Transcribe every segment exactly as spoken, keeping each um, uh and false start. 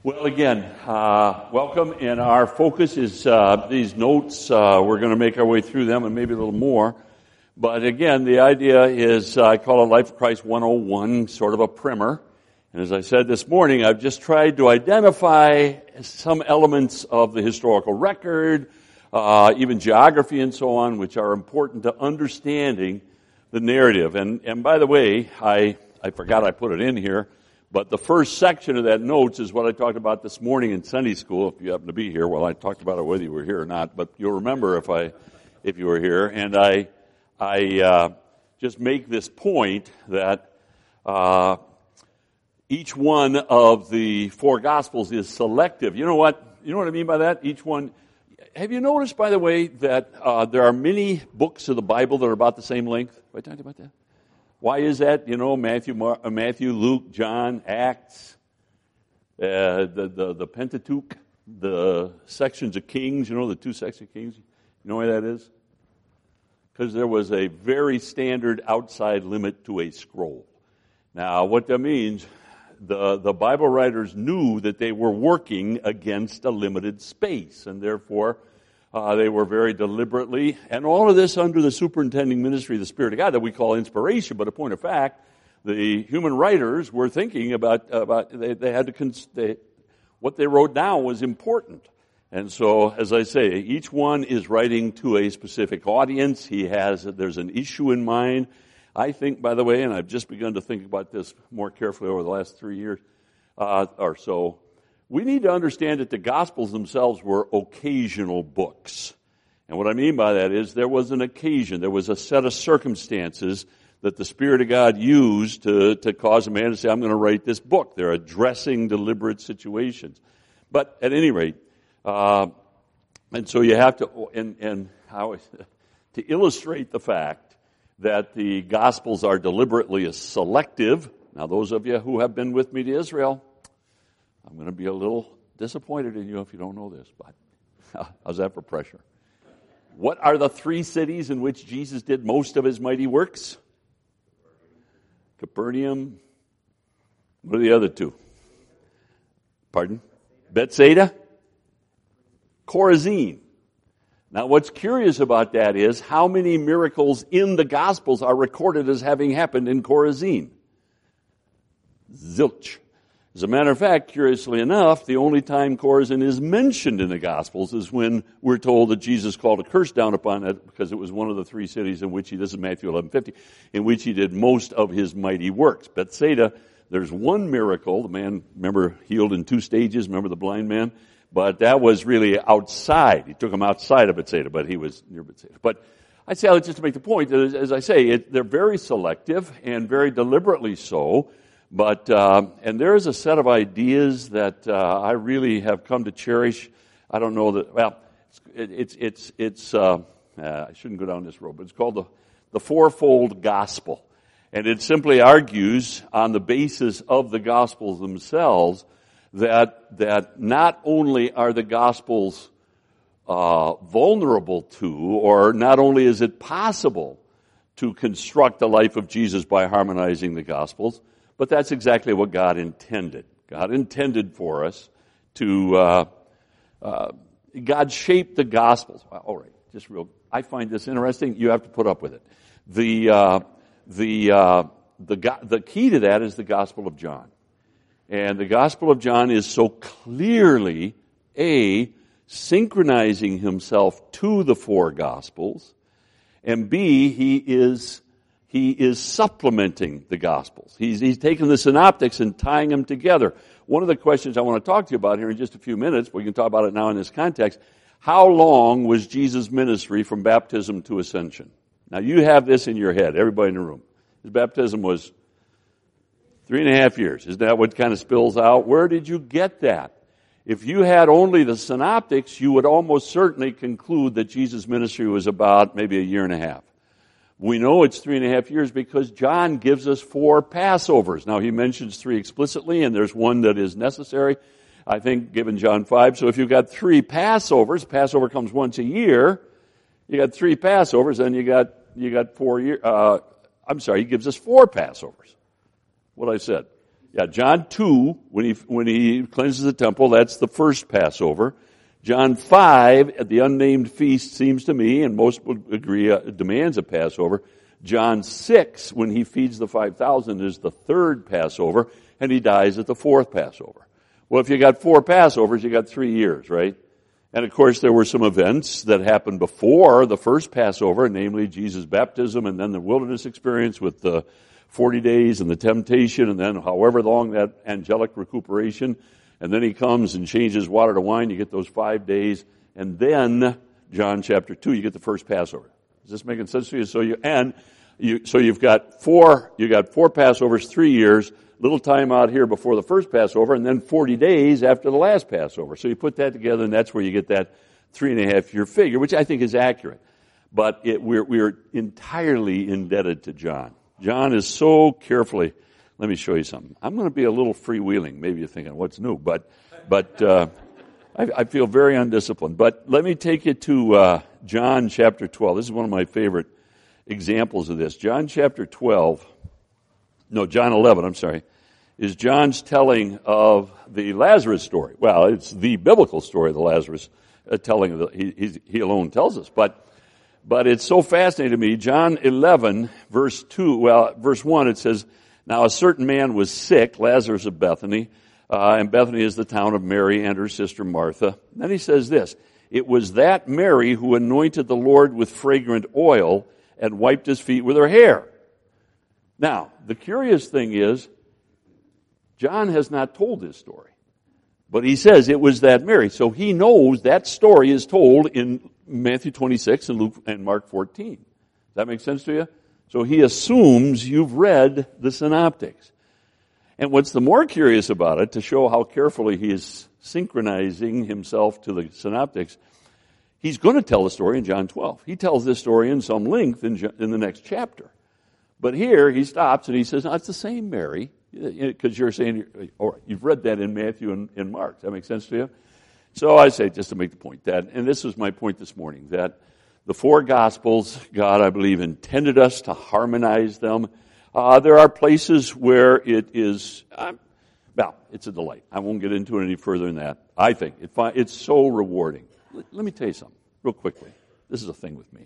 Well, again, uh, welcome, and our focus is uh, these notes. Uh, we're going to make our way through them and maybe a little more. But again, the idea is, uh, I call it Life of Christ one oh one, sort of a primer. And as I said this morning, I've just tried to identify some elements of the historical record, uh, even geography and so on, which are important to understanding the narrative. And, and by the way, I, I forgot I put it in here. But the first section of that notes is what I talked about this morning in Sunday school, if you happen to be here. Well, I talked about it whether you were here or not, but you'll remember if I, if you were here. And I, I uh, just make this point that uh, each one of the four Gospels is selective. You know what? You know what I mean by that? Each one. Have you noticed, by the way, that uh, there are many books of the Bible that are about the same length? Have I talked about that? Why is that? You know, Matthew, Mar- Matthew, Luke, John, Acts, uh, the, the the Pentateuch, the sections of Kings. You know, the two sections of Kings. You know why that is? Because there was a very standard outside limit to a scroll. Now, what that means, the the Bible writers knew that they were working against a limited space, and therefore, Uh, they were very deliberately, and all of this under the superintending ministry of the Spirit of God that we call inspiration. But a point of fact, the human writers were thinking about about they, they had to cons- they, what they wrote down was important. And so, as I say, each one is writing to a specific audience. He has there's an issue in mind. I think, by the way, and I've just begun to think about this more carefully over the last three years uh, or so. We need to understand that the Gospels themselves were occasional books. And what I mean by that is there was an occasion, there was a set of circumstances that the Spirit of God used to, to cause a man to say, I'm going to write this book. They're addressing deliberate situations. But at any rate, uh, and so you have to, and, and how, to illustrate the fact that the Gospels are deliberately selective. Now those of you who have been with me to Israel, I'm going to be a little disappointed in you if you don't know this, but how's that for pressure? What are the three cities in which Jesus did most of his mighty works? Capernaum. What are the other two? Pardon? Bethsaida? Chorazin. Now what's curious about that is how many miracles in the Gospels are recorded as having happened in Chorazin? Zilch. As a matter of fact, curiously enough, the only time Chorazin is mentioned in the Gospels is when we're told that Jesus called a curse down upon it because it was one of the three cities in which he, this is Matthew eleven fifty, in which he did most of his mighty works. Bethsaida, there's one miracle, the man, remember, healed in two stages, remember the blind man? But that was really outside. He took him outside of Bethsaida, but he was near Bethsaida. But I say that just to make the point that, as I say, it, they're very selective and very deliberately so. But, uh, and there is a set of ideas that uh, I really have come to cherish. I don't know that, well, it, it's, it's, it's uh, uh, I shouldn't go down this road, but it's called the, the fourfold gospel. And it simply argues on the basis of the Gospels themselves that, that not only are the Gospels uh, vulnerable to, or not only is it possible to construct the life of Jesus by harmonizing the Gospels, but that's exactly what God intended. God intended for us to, uh, uh, God shaped the Gospels. All right, just real, I find this interesting. You have to put up with it. The, uh, the, uh, the, the key to that is the Gospel of John. And the Gospel of John is so clearly, A, synchronizing himself to the four Gospels, and B, he is He is supplementing the Gospels. He's, he's taking the synoptics and tying them together. One of the questions I want to talk to you about here in just a few minutes, we can talk about it now in this context, how long was Jesus' ministry from baptism to ascension? Now you have this in your head, everybody in the room. His baptism was three and a half years. Isn't that what kind of spills out? Where did you get that? If you had only the synoptics, you would almost certainly conclude that Jesus' ministry was about maybe a year and a half. We know it's three and a half years because John gives us four Passovers. Now, he mentions three explicitly, and there's one that is necessary, I think, given John five. So if you've got three Passovers, Passover comes once a year, you got three Passovers, and you got you got four years. Uh, I'm sorry, he gives us four Passovers. What I said. Yeah, John two, when he, when he cleanses the temple, that's the first Passover. John five, at the unnamed feast, seems to me, and most would agree, uh, demands a Passover. John six, when he feeds the five thousand, is the third Passover, and he dies at the fourth Passover. Well, if you got four Passovers, you got three years, right? And of course, there were some events that happened before the first Passover, namely Jesus' baptism, and then the wilderness experience with the forty days and the temptation, and then however long that angelic recuperation. And then he comes and changes water to wine. You get those five days. And then, John chapter two, you get the first Passover. Is this making sense to you? So you, and you, so you've got four, you got four Passovers, three years, little time out here before the first Passover, and then forty days after the last Passover. So you put that together, and that's where you get that three and a half year figure, which I think is accurate. But it, we're, we're entirely indebted to John. John is so carefully, let me show you something. I'm going to be a little freewheeling. Maybe you're thinking, what's new? But, but, uh, I, I feel very undisciplined. But let me take you to, uh, John chapter twelve. This is one of my favorite examples of this. John chapter twelve, no, John eleven, I'm sorry, is John's telling of the Lazarus story. Well, it's the biblical story of the Lazarus uh, telling, of the, he, he, he alone tells us. But, But it's so fascinating to me. John eleven, verse two, well, verse one, it says, now a certain man was sick, Lazarus of Bethany, uh, and Bethany is the town of Mary and her sister Martha. Then he says this, it was that Mary who anointed the Lord with fragrant oil and wiped his feet with her hair. Now, the curious thing is, John has not told this story. But he says it was that Mary. So he knows that story is told in Matthew twenty-six and Luke and Mark fourteen. Does that make sense to you? So he assumes you've read the synoptics. And what's the more curious about it, to show how carefully he is synchronizing himself to the synoptics, he's going to tell the story in John twelve. He tells this story in some length in, in the next chapter. But here he stops and he says, no, it's the same Mary, because you're saying, or you've read that in Matthew and, and Mark. Does that make sense to you? So I say, just to make the point, that, and this is my point this morning, that the four Gospels, God, I believe, intended us to harmonize them. Uh, there are places where it is, uh, well, it's a delight. I won't get into it any further than that. I think it, it's so rewarding. Let, let me tell you something, real quickly. This is a thing with me.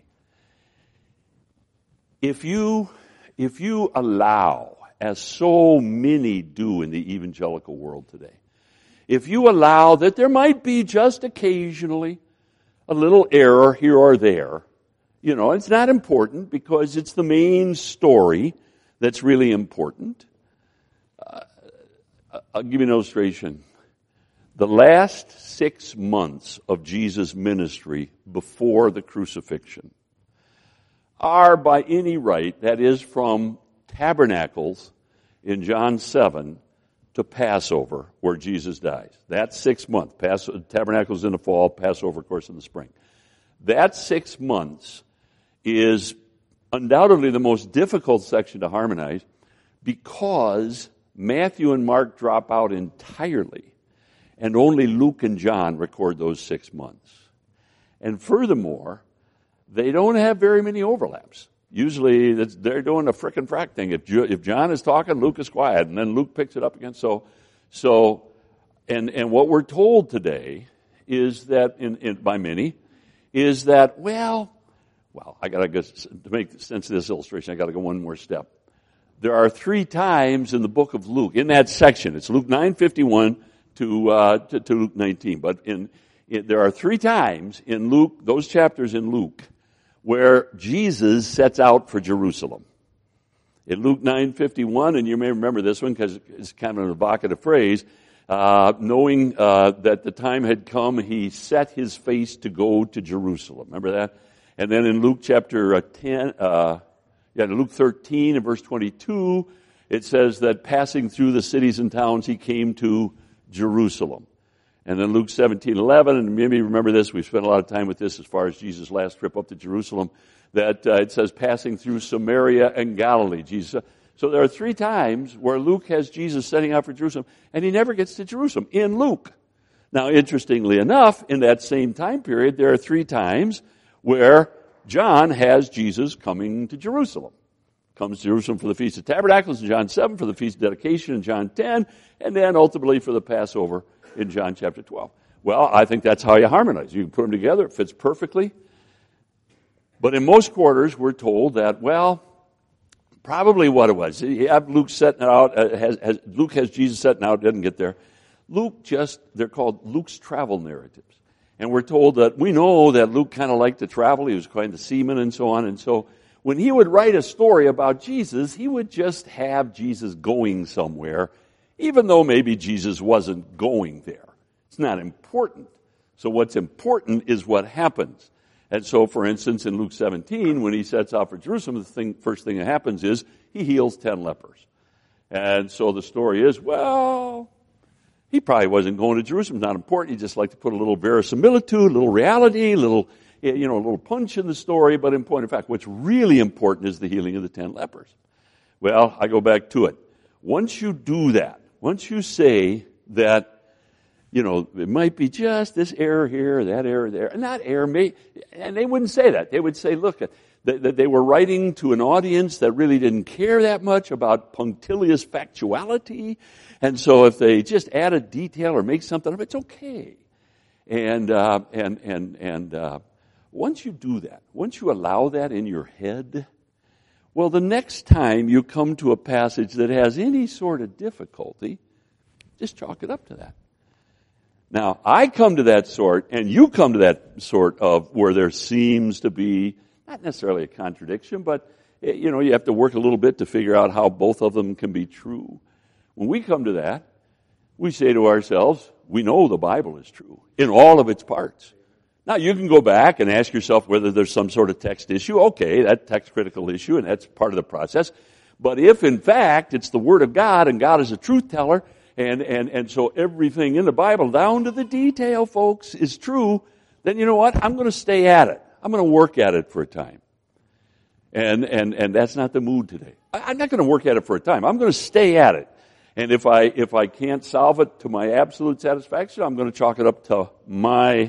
If you, if you allow, as so many do in the evangelical world today, if you allow that there might be just occasionally a little error here or there, you know, it's not important because it's the main story that's really important. Uh, I'll give you an illustration. The last six months of Jesus' ministry before the crucifixion are by any right, that is from Tabernacles in John seven, to Passover, where Jesus dies. That's six months. Pass, Tabernacles in the fall, Passover, of course, in the spring. That six months is undoubtedly the most difficult section to harmonize because Matthew and Mark drop out entirely, and only Luke and John record those six months. And furthermore, they don't have very many overlaps. Usually they're doing a frickin' frack thing. If, if John is talking, Luke is quiet, and then Luke picks it up again. So, so, and and what we're told today is that, in, in by many, is that well, well, I gotta go to make sense of this illustration. I gotta go one more step. There are three times in the book of Luke, in that section, it's Luke nine fifty-one to uh, to, to Luke nineteen, but in, in there are three times in Luke, those chapters in Luke, where Jesus sets out for Jerusalem. In Luke nine fifty-one, and you may remember this one because it's kind of an evocative phrase, uh, knowing uh, that the time had come, he set his face to go to Jerusalem. Remember that? And then in Luke chapter ten, uh, yeah, in Luke thirteen and verse twenty-two, it says that passing through the cities and towns, he came to Jerusalem. And then Luke seventeen eleven, and maybe you remember this, we've spent a lot of time with this as far as Jesus' last trip up to Jerusalem, that uh, it says passing through Samaria and Galilee. Jesus. So there are three times where Luke has Jesus setting out for Jerusalem, and he never gets to Jerusalem in Luke. Now, interestingly enough, in that same time period, there are three times where John has Jesus coming to Jerusalem. comes to Jerusalem for the Feast of Tabernacles in John seven, for the Feast of Dedication in John ten, and then ultimately for the Passover in John chapter twelve. Well, I think that's how you harmonize. You can put them together. It fits perfectly. But in most quarters, we're told that, well, probably what it was. You have Luke setting it out. Uh, has, has, Luke has Jesus setting out. Didn't get there. Luke just, they're called Luke's travel narratives. And we're told that we know that Luke kind of liked to travel. He was quite a seaman and so on. And so when he would write a story about Jesus, he would just have Jesus going somewhere, even though maybe Jesus wasn't going there. It's not important. So what's important is what happens. And so, for instance, in Luke seventeen, when he sets out for Jerusalem, the thing, first thing that happens is he heals ten lepers. And so the story is, well, he probably wasn't going to Jerusalem. Not important. He just liked to put a little verisimilitude, a little reality, a little, you know, a little punch in the story. But in point of fact, what's really important is the healing of the ten lepers. Well, I go back to it. Once you do that, once you say that, you know, it might be just this error here, that error there, and that error may, and they wouldn't say that. They would say, look, that they were writing to an audience that really didn't care that much about punctilious factuality, and so if they just add a detail or make something up, it's okay. And uh, and and and uh, once you do that, once you allow that in your head, well, the next time you come to a passage that has any sort of difficulty, just chalk it up to that. Now, I come to that sort, and you come to that sort of where there seems to be, not necessarily a contradiction, but, you know, you have to work a little bit to figure out how both of them can be true. When we come to that, we say to ourselves, we know the Bible is true in all of its parts. Now, you can go back and ask yourself whether there's some sort of text issue. Okay, that's text critical issue, and that's part of the process. But if, in fact, it's the Word of God, and God is a truth teller, And, and, and so everything in the Bible, down to the detail, folks, is true, then you know what? I'm going to stay at it. I'm going to work at it for a time. And, and, and that's not the mood today. I, I'm not going to work at it for a time. I'm going to stay at it. And if I, if I can't solve it to my absolute satisfaction, I'm going to chalk it up to my,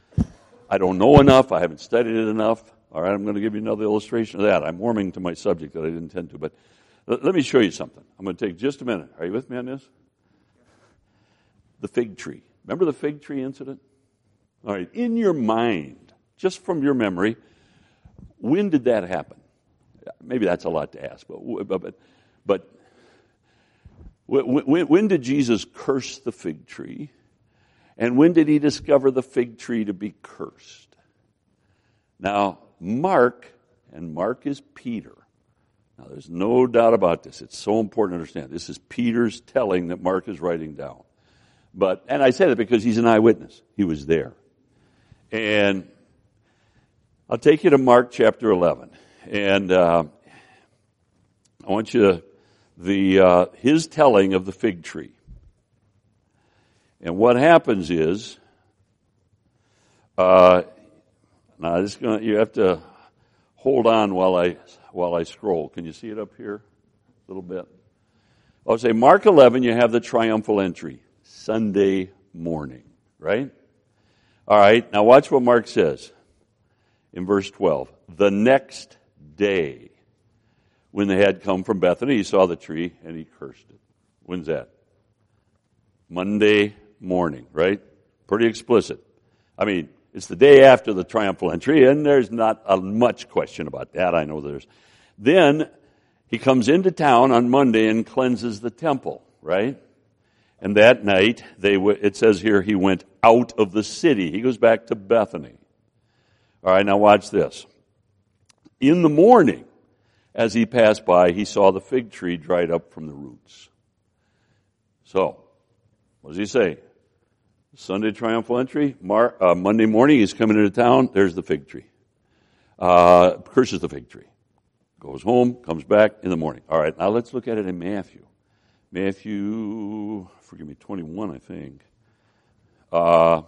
I don't know enough, I haven't studied it enough. All right, I'm going to give you another illustration of that. I'm warming to my subject that I didn't intend to, but let, let me show you something. I'm going to take just a minute. Are you with me on this? The fig tree. Remember the fig tree incident? All right, in your mind, just from your memory, when did that happen? Maybe that's a lot to ask, but but but when, when did Jesus curse the fig tree? And when did he discover the fig tree to be cursed? Now, Mark, and Mark is Peter. Now, there's no doubt about this. It's so important to understand. This is Peter's telling that Mark is writing down. But, and I say that because he's an eyewitness. He was there. And I'll take you to Mark chapter eleven. And uh, I want you to, the, uh, his telling of the fig tree. And what happens is, uh, now this is gonna, you have to hold on while I, while I scroll. Can you see it up here a little bit? I'll say Mark eleven, you have the triumphal entry. Sunday morning, right? All right, now watch what Mark says in verse twelve. The next day, when they had come from Bethany, he saw the tree and he cursed it. When's that? Monday morning, right? Pretty explicit. I mean, it's the day after the triumphal entry, and there's not a much question about that. I know there's. Then he comes into town on Monday and cleanses the temple, right? And that night, they w- it says here, he went out of the city. He goes back to Bethany. All right, now watch this. In the morning, as he passed by, he saw the fig tree dried up from the roots. So, what does he say? Sunday triumphal entry, Mar- uh, Monday morning, he's coming into town, there's the fig tree. Uh, curses the fig tree. Goes home, comes back in the morning. All right, now let's look at it in Matthew. Matthew, forgive me, twenty-one, I think. Uh,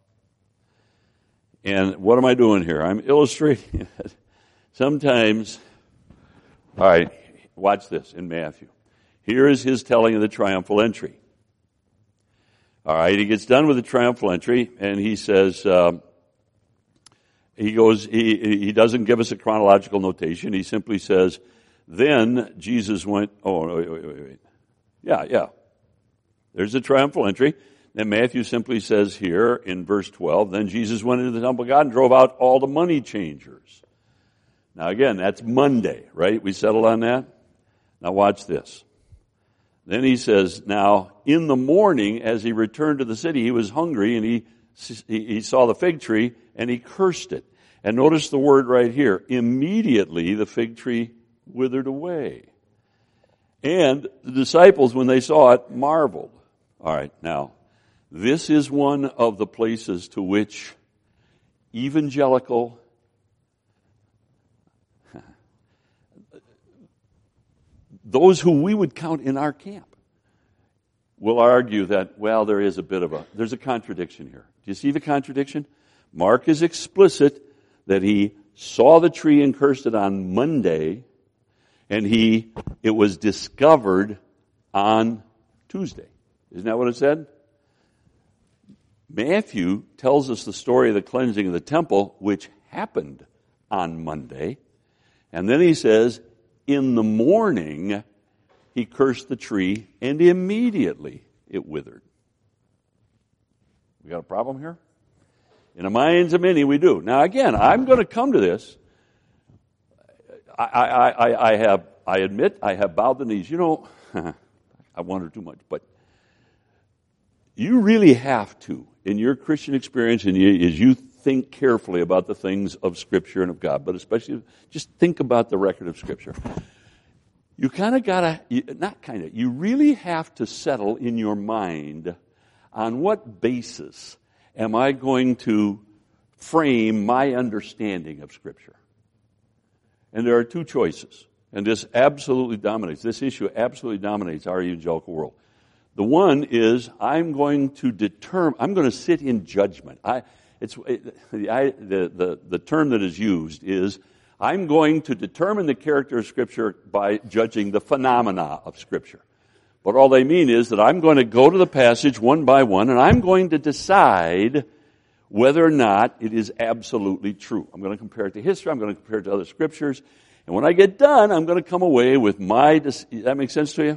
and what am I doing here? I'm illustrating it. Sometimes, all right, watch this in Matthew. Here is his telling of the triumphal entry. All right, he gets done with the triumphal entry, and he says, um, he goes, he, he doesn't give us a chronological notation. He simply says Then Jesus went, oh, wait, wait, wait, wait. Yeah, yeah. There's a triumphal entry. Then Matthew simply says here in verse twelve, then Jesus went into the temple of God and drove out all the money changers. Now again, that's Monday, right? We settled on that? Now watch this. Then he says, now in the morning as he returned to the city, he was hungry and he, he saw the fig tree and he cursed it. And notice the word right here. Immediately the fig tree withered away. And the disciples, when they saw it, marveled. All right, now, this is one of the places to which evangelical those who we would count in our camp will argue that, well, there is a bit of a, there's a contradiction here. Do you see the contradiction? Mark is explicit that he saw the tree and cursed it on Monday, and he, it was discovered on Tuesday. Isn't that what it said? Matthew tells us the story of the cleansing of the temple, which happened on Monday. And then he says, in the morning, he cursed the tree, and immediately it withered. We got a problem here? In the minds of many, we do. Now, again, I'm going to come to this. I, I, I, I have, I admit, I have bowed the knees. You know, I wonder too much, but you really have to, in your Christian experience, and you, as you think carefully about the things of Scripture and of God, but especially just think about the record of Scripture. You kind of got to, not kind of, you really have to settle in your mind on what basis am I going to frame my understanding of Scripture. And there are two choices, and this absolutely dominates, this issue absolutely dominates our evangelical world. The one is I'm going to determine, I'm going to sit in judgment. I, it's, it, I, the, the, the term that is used is I'm going to determine the character of Scripture by judging the phenomena of Scripture. But all they mean is that I'm going to go to the passage one by one and I'm going to decide whether or not it is absolutely true. I'm going to compare it to history. I'm going to compare it to other Scriptures. And when I get done, I'm going to come away with my, does that make sense to you?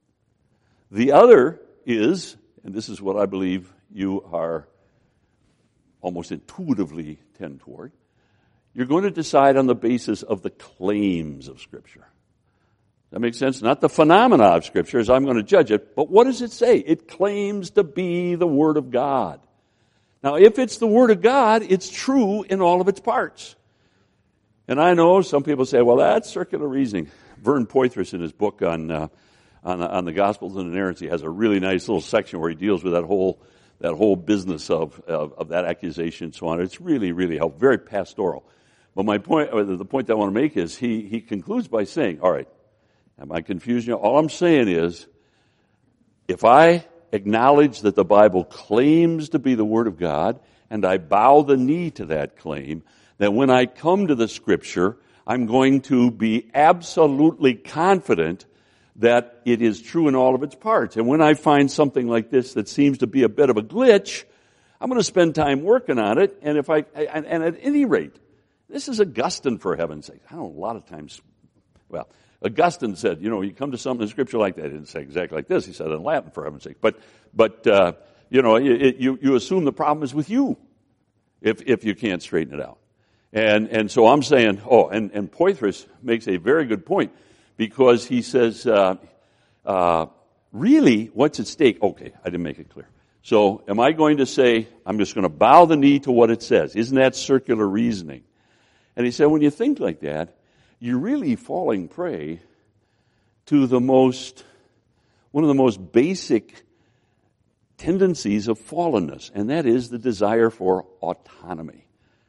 The other is, and this is what I believe you are almost intuitively tend toward, you're going to decide on the basis of the claims of Scripture. That makes sense? Not the phenomena of Scripture as I'm going to judge it, but what does it say? It claims to be the Word of God. Now, if it's the Word of God, it's true in all of its parts. And I know some people say, well, that's circular reasoning. Vern Poythress in his book on uh, on, on the Gospels and inerrancy has a really nice little section where he deals with that whole that whole business of, of, of that accusation and so on. It's really, really helpful, very pastoral. But my point, or the point that I want to make is he, he concludes by saying, all right, am I confusing you? All I'm saying is, if I acknowledge that the Bible claims to be the Word of God, and I bow the knee to that claim, that when I come to the Scripture, I'm going to be absolutely confident that it is true in all of its parts. And when I find something like this that seems to be a bit of a glitch, I'm going to spend time working on it. And if I, and, and at any rate, this is Augustine, for heaven's sake. I don't know, a lot of times, well, Augustine said, you know, you come to something in Scripture like that. He didn't say exactly like this. He said it in Latin, for heaven's sake. But, but, uh, you know, it, you, you assume the problem is with you if, if you can't straighten it out. And, and so I'm saying, oh, and, and Poythress makes a very good point. Because he says, uh, uh, really, what's at stake? Okay, I didn't make it clear. So am I going to say, I'm just going to bow the knee to what it says? Isn't that circular reasoning? And he said, when you think like that, you're really falling prey to the most, one of the most basic tendencies of fallenness, and that is the desire for autonomy.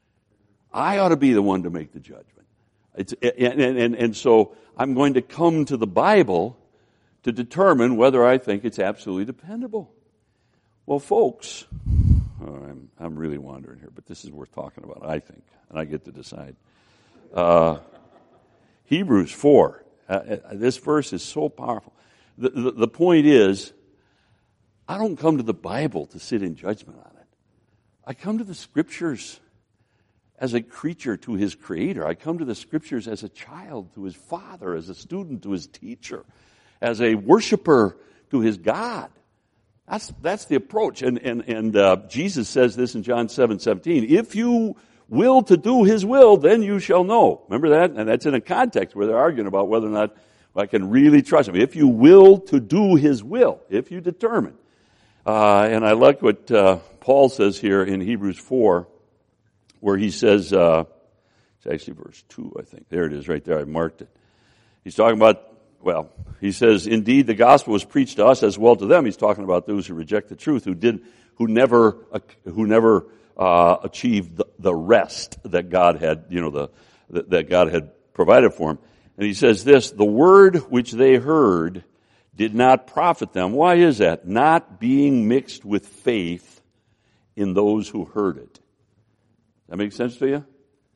I ought to be the one to make the judgment. It's, and, and, and so I'm going to come to the Bible to determine whether I think it's absolutely dependable. Well, folks, oh, I'm, I'm really wandering here, but this is worth talking about, I think, and I get to decide. Uh, Hebrews four, uh, this verse is so powerful. The, the, the point is, I don't come to the Bible to sit in judgment on it. I come to the Scriptures as a creature to his Creator. I come to the Scriptures as a child to his Father, as a student to his teacher, as a worshiper to his God. That's that's the approach. And and and uh, Jesus says this in John seven seventeen. If you will to do his will, then you shall know. Remember that? And that's in a context where they're arguing about whether or not I can really trust him. If you will to do his will, if you determine. Uh, and I like what uh, Paul says here in Hebrews four, where he says, uh, it's actually verse two, I think. There it is right there. I marked it. He's talking about, well, he says, indeed, the gospel was preached to us as well to them. He's talking about those who reject the truth, who did, who never, uh, who never uh, achieved the, the rest that God had, you know, the that God had provided for him. And he says this: the word which they heard did not profit them. Why is that? Not being mixed with faith in those who heard it. That make sense to you?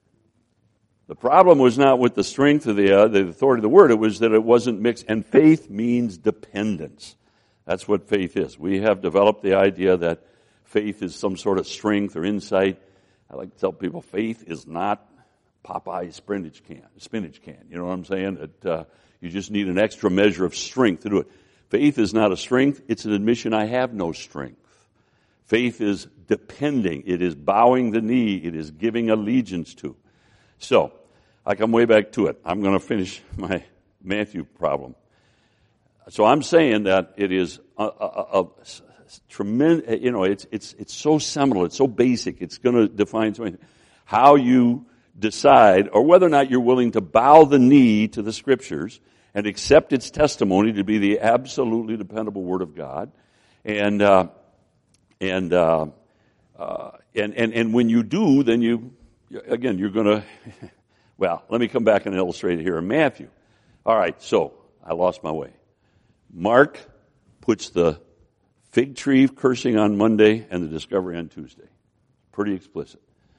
The problem was not with the strength of the, uh, the authority of the word. It was that it wasn't mixed. And faith means dependence. That's what faith is. We have developed the idea that faith is some sort of strength or insight. I like to tell people faith is not Popeye's spinach can. Spinach can. You know what I'm saying? That uh, you just need an extra measure of strength to do it. Faith is not a strength. It's an admission I have no strength. Faith is depending. It is bowing the knee. It is giving allegiance to. So, I come way back to it. I'm going to finish my Matthew problem. So I'm saying that it is a, a, a, a tremendous, you know, it's it's it's so seminal, it's so basic, it's going to define something. How you decide, or whether or not you're willing to bow the knee to the Scriptures and accept its testimony to be the absolutely dependable Word of God, and uh, and, uh, uh, and and and when you do, then you again you're going to. Well, let me come back and illustrate it here in Matthew. All right, so I lost my way. Mark puts the fig tree cursing on Monday and the discovery on Tuesday. Pretty explicit.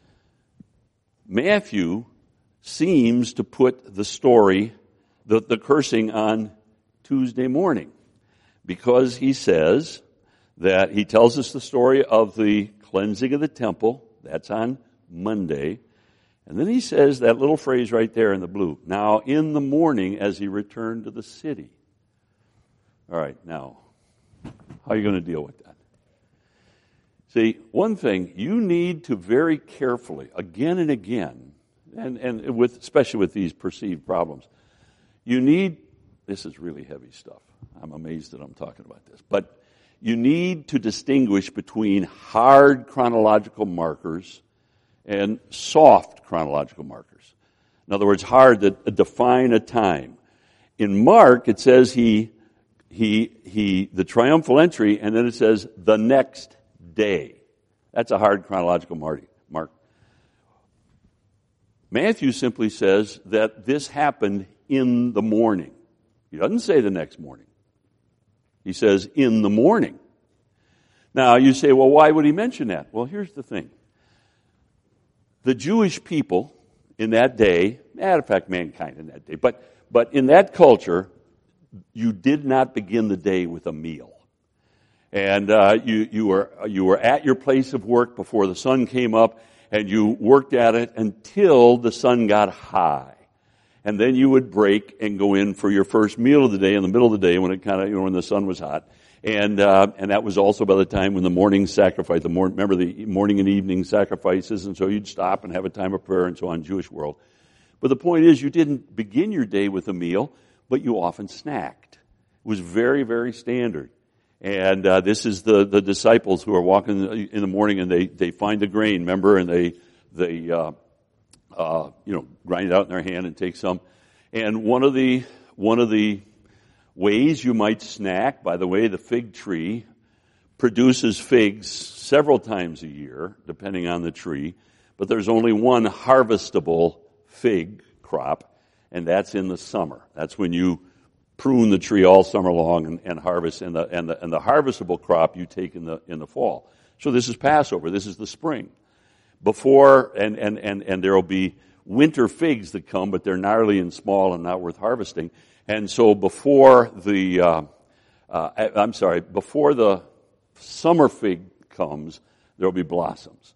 Matthew seems to put the story, the, the cursing on Tuesday morning, because he says that he tells us the story of the cleansing of the temple. That's on Monday. And then he says that little phrase right there in the blue. Now, in the morning, as he returned to the city. All right, now, how are you going to deal with that? See, one thing, you need to very carefully, again and again, and, and with especially with these perceived problems, you need, this is really heavy stuff. I'm amazed that I'm talking about this. But you need to distinguish between hard chronological markers and soft chronological markers. In other words, hard that define a time. In Mark, it says he, he, he, the triumphal entry, and then it says the next day. That's a hard chronological mark. Matthew simply says that this happened in the morning. He doesn't say the next morning. He says in the morning. Now, you say, well, why would he mention that? Well, here's the thing. The Jewish people in that day, matter of fact, mankind in that day, but but in that culture, you did not begin the day with a meal, and uh, you you were you were at your place of work before the sun came up, and you worked at it until the sun got high, and then you would break and go in for your first meal of the day in the middle of the day when it kind of you know when the sun was hot. And uh, and that was also by the time when the morning sacrifice, the mor- remember the morning and evening sacrifices, and so you'd stop and have a time of prayer and so on, Jewish world. But the point is, you didn't begin your day with a meal, but you often snacked. It was very, very standard. And uh, this is the, the disciples who are walking in the morning and they, they find the grain, remember, and they they uh, uh, you know grind it out in their hand and take some. And one of the one of the ways you might snack, by the way, the fig tree produces figs several times a year, depending on the tree, but there's only one harvestable fig crop, and that's in the summer. That's when you prune the tree all summer long and, and harvest, and the, and the and the harvestable crop you take in the in the fall. So this is Passover. This is the spring. Before, and and and, and there will be winter figs that come, but they're gnarly and small and not worth harvesting. And so before the, uh, uh, I'm sorry, before the summer fig comes, there will be blossoms.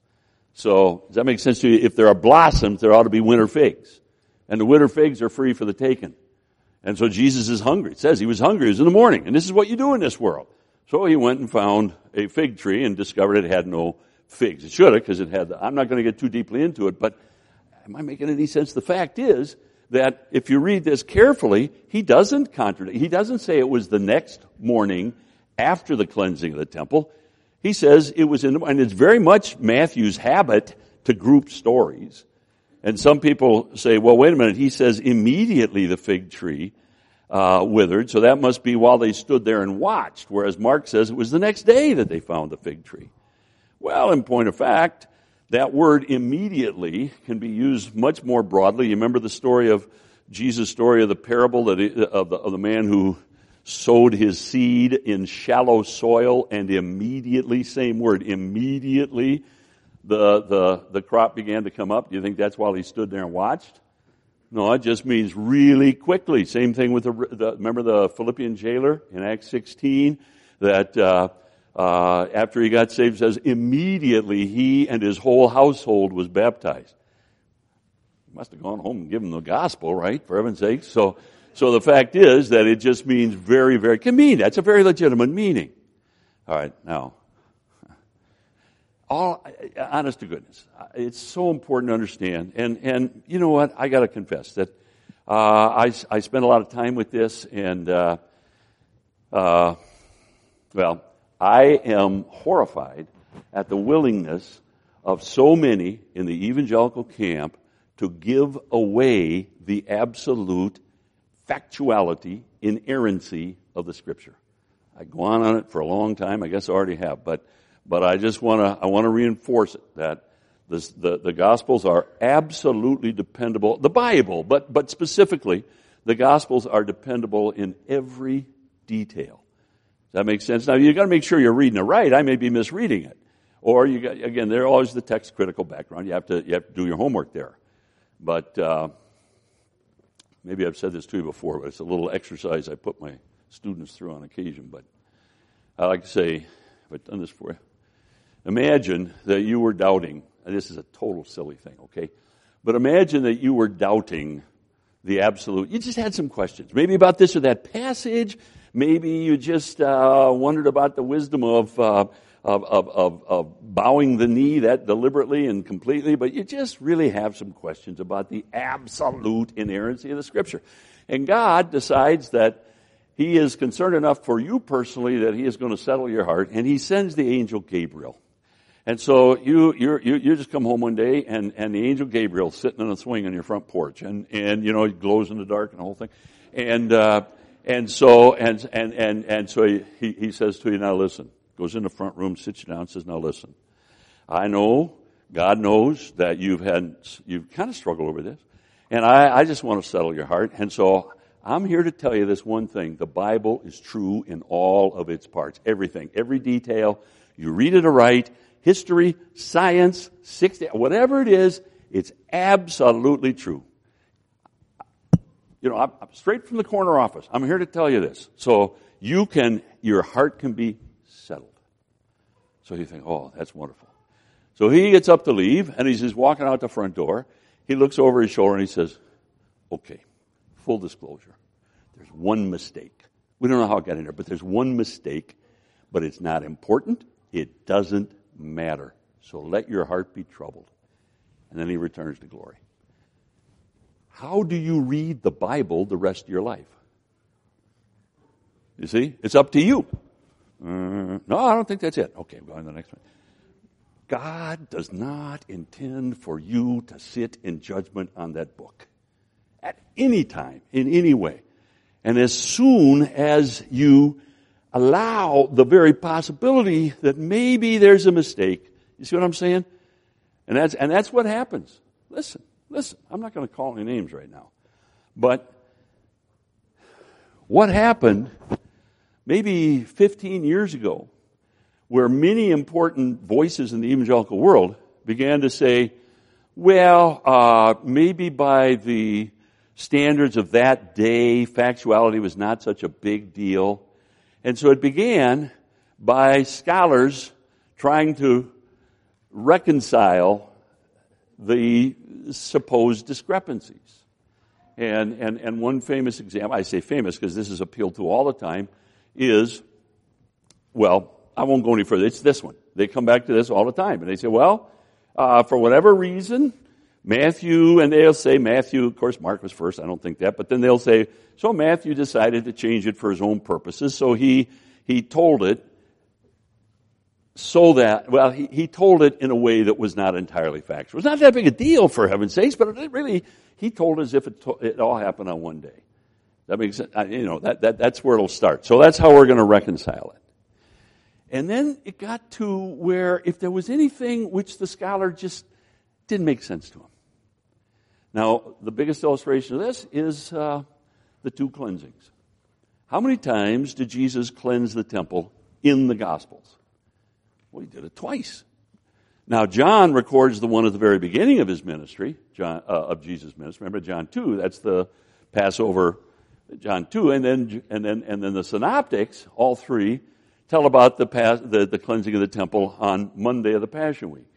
So, does that make sense to you? If there are blossoms, there ought to be winter figs. And the winter figs are free for the taking. And so Jesus is hungry. It says he was hungry. It was in the morning. And this is what you do in this world. So he went and found a fig tree and discovered it had no figs. It should have, because it had the, I'm not going to get too deeply into it, but am I making any sense? The fact is that if you read this carefully, he doesn't contradict. He doesn't say it was the next morning after the cleansing of the temple. He says it was in the, and it's very much Matthew's habit to group stories. And some people say, well, wait a minute, he says immediately the fig tree uh, withered, so that must be while they stood there and watched, whereas Mark says it was the next day that they found the fig tree. Well, in point of fact, that word immediately can be used much more broadly. You remember the story of Jesus' story of the parable that he, of, the, of the man who sowed his seed in shallow soil, and immediately, same word, immediately, the, the, the crop began to come up. Do you think that's while he stood there and watched? No, it just means really quickly. Same thing with the, the remember the Philippian jailer in Acts sixteen, that uh, uh, after he got saved, it says immediately he and his whole household was baptized. He must have gone home and given the gospel, right? For heaven's sake. So, so the fact is that it just means very, very, can mean, that's a very legitimate meaning. All right, now, all, honest to goodness, it's so important to understand. And, and you know what? I got to confess that uh, I, I spent a lot of time with this, and, uh, uh, well, I am horrified at the willingness of so many in the evangelical camp to give away the absolute factuality, inerrancy of the Scripture. I go on on it for a long time. I guess I already have, but but I just want to I want to reinforce it that this, the the Gospels are absolutely dependable. The Bible, but but specifically, the Gospels are dependable in every detail. Does that make sense? Now you got to make sure you're reading it right. I may be misreading it, or you got, again, there's always the text critical background. You have to you have to do your homework there. But uh, maybe I've said this to you before, but it's a little exercise I put my students through on occasion. But I like to say, have I done this for you? Imagine that you were doubting, and this is a total silly thing, okay? But imagine that you were doubting the absolute. You just had some questions, maybe about this or that passage. Maybe you just uh, wondered about the wisdom of, uh, of, of, of, of bowing the knee that deliberately and completely, but you just really have some questions about the absolute inerrancy of the Scripture. And God decides that He is concerned enough for you personally that He is going to settle your heart, and He sends the angel Gabriel. And so you you you just come home one day, and, and the angel Gabriel's sitting on a swing on your front porch, and, and you know, it glows in the dark and the whole thing. And uh, and so and and and and so he, he he says to you, now listen. Goes in the front room, sits you down, and says, now listen. I know, God knows that you've had you've kind of struggled over this, and I, I just want to settle your heart. And so I'm here to tell you this one thing. The Bible is true in all of its parts. Everything, every detail. You read it aright. History, science, sixty, whatever it is, it's absolutely true. You know, I'm, I'm straight from the corner office. I'm here to tell you this. So you can, your heart can be settled. So you think, oh, that's wonderful. So he gets up to leave, and he's just walking out the front door. He looks over his shoulder, and he says, okay, full disclosure. There's one mistake. We don't know how it got in there, but there's one mistake, but it's not important. It doesn't matter. So let your heart be troubled. And then he returns to glory. How do you read the Bible the rest of your life? You see? It's up to you. Uh, no, I don't think that's it. Okay, go on to the next one. God does not intend for you to sit in judgment on that book at any time, in any way. And as soon as you allow the very possibility that maybe there's a mistake, you see what I'm saying? And that's and that's what happens. Listen, listen, I'm not going to call any names right now. But what happened maybe fifteen years ago, where many important voices in the evangelical world began to say, well, uh, maybe by the standards of that day, factuality was not such a big deal. And so it began by scholars trying to reconcile the supposed discrepancies. And, and, and one famous example, I say famous because this is appealed to all the time, is, well, I won't go any further. It's this one. They come back to this all the time. And they say, well, uh, for whatever reason, Matthew, and they'll say Matthew, of course Mark was first, I don't think that, but then they'll say, so Matthew decided to change it for his own purposes, so he, he told it so that, well, he, he told it in a way that was not entirely factual. It's not that big a deal, for heaven's sakes, but it really, he told as if it, to, it all happened on one day. That makes sense. You know, that, that, that's where it'll start. So that's how we're going to reconcile it. And then it got to where if there was anything which the scholar just didn't make sense to him. Now, the biggest illustration of this is uh, the two cleansings. How many times did Jesus cleanse the temple in the Gospels? Well, he did it twice. Now, John records the one at the very beginning of his ministry, John, uh, of Jesus' ministry. Remember John two, that's the Passover, John two, and then and then and then the Synoptics, all three, tell about the, pas- the the cleansing of the temple on Monday of the Passion Week.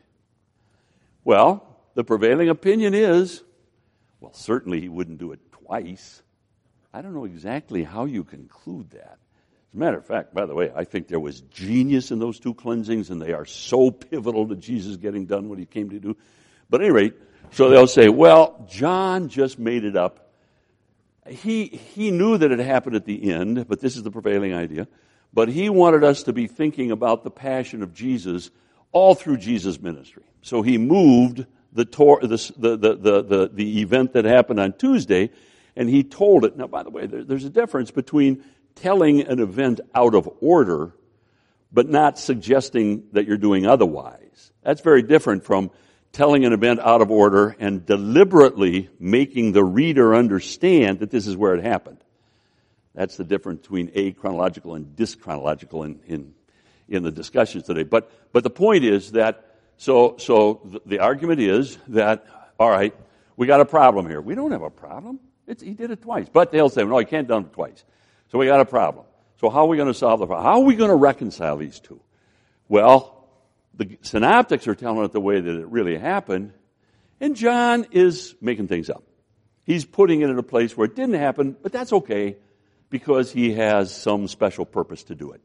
Well, the prevailing opinion is, well, certainly he wouldn't do it twice. I don't know exactly how you conclude that. As a matter of fact, by the way, I think there was genius in those two cleansings, and they are so pivotal to Jesus getting done what he came to do. But at any rate, so they'll say, well, John just made it up. He, he knew that it happened at the end, but this is the prevailing idea. But he wanted us to be thinking about the passion of Jesus all through Jesus' ministry. So he moved the, tor- the, the, the, the, the event that happened on Tuesday, and he told it. Now, by the way, there, there's a difference between telling an event out of order, but not suggesting that you're doing otherwise. That's very different from telling an event out of order and deliberately making the reader understand that this is where it happened. That's the difference between achronological and dyschronological in, in, in the discussions today. But, but the point is that, so, so the, the argument is that, all right, we got a problem here. We don't have a problem. It's, he did it twice. But they'll say, no, he can't do it twice. So we got a problem. So how are we going to solve the problem? How are we going to reconcile these two? Well, the Synoptics are telling it the way that it really happened, and John is making things up. He's putting it in a place where it didn't happen, but that's okay because he has some special purpose to do it.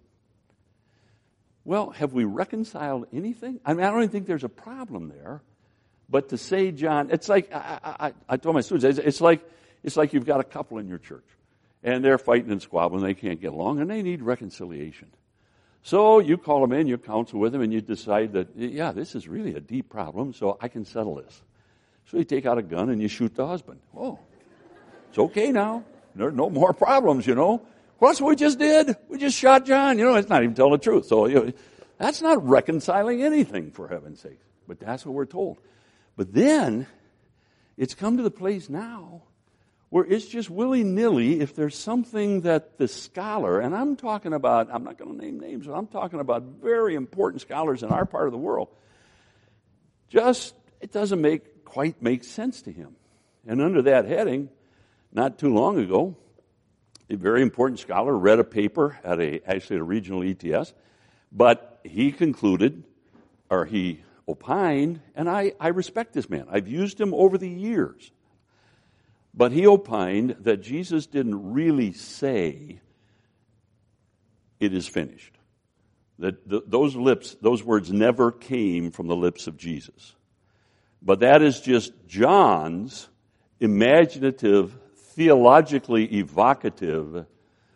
Well, have we reconciled anything? I mean, I don't even think there's a problem there. But to say John, it's like, I, I, I told my students, it's like, it's like you've got a couple in your church. And they're fighting and squabbling, they can't get along, and they need reconciliation. So you call them in, you counsel with them, and you decide that, yeah, this is really a deep problem, so I can settle this. So you take out a gun and you shoot the husband. Oh, it's okay now. There are no more problems, you know. Well, that's what we just did. We just shot John. You know, it's not even telling the truth. So you know, that's not reconciling anything, for heaven's sake. But that's what we're told. But then it's come to the place now where it's just willy-nilly if there's something that the scholar, and I'm talking about, I'm not going to name names, but I'm talking about very important scholars in our part of the world, just, it doesn't make quite make sense to him. And under that heading, not too long ago, a very important scholar read a paper at a, actually at a regional E T S, but he concluded, or he opined, and I, I respect this man. I've used him over the years. But he opined that Jesus didn't really say, it is finished. That the, those lips, those words never came from the lips of Jesus. But that is just John's imaginative, theologically evocative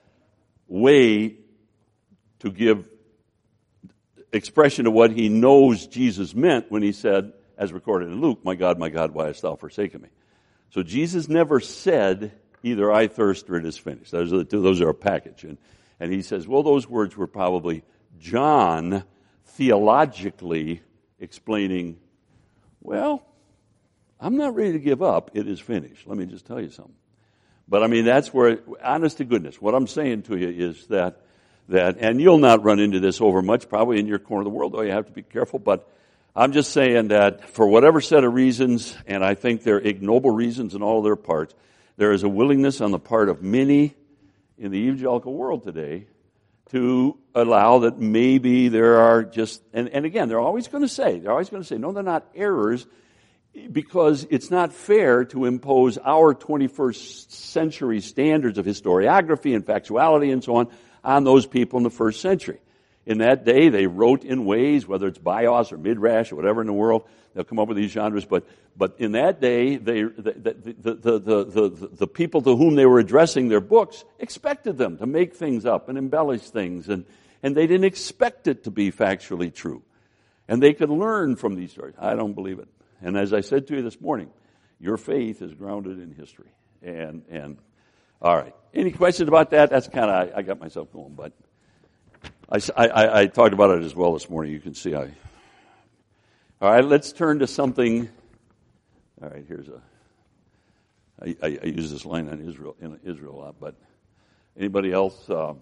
way to give expression to what he knows Jesus meant when he said, as recorded in Luke, my God, my God, why hast thou forsaken me? So Jesus never said, either I thirst or it is finished. Those are the two, those are a package. And, and he says, well, those words were probably John theologically explaining, well, I'm not ready to give up. It is finished. Let me just tell you something. But I mean, that's where, honest to goodness, what I'm saying to you is that, that, and you'll not run into this over much, probably in your corner of the world, though you have to be careful, but I'm just saying that for whatever set of reasons, and I think they're ignoble reasons in all of their parts, there is a willingness on the part of many in the evangelical world today to allow that maybe there are just, and, and again, they're always going to say, they're always going to say, no, they're not errors, because it's not fair to impose our twenty-first century standards of historiography and factuality and so on on those people in the first century. In that day, they wrote in ways, whether it's bios or midrash or whatever in the world, they'll come up with these genres, but but in that day, they the the the the, the, the, the people to whom they were addressing their books expected them to make things up and embellish things, and, and they didn't expect it to be factually true. And they could learn from these stories. I don't believe it. And as I said to you this morning, your faith is grounded in history. And, and all right. Any questions about that? That's kind of, I, I got myself going, but I, I, I talked about it as well this morning. You can see I. All right, let's turn to something. All right, here's a, I, I, I use this line on Israel, in Israel a lot, but anybody else, uh,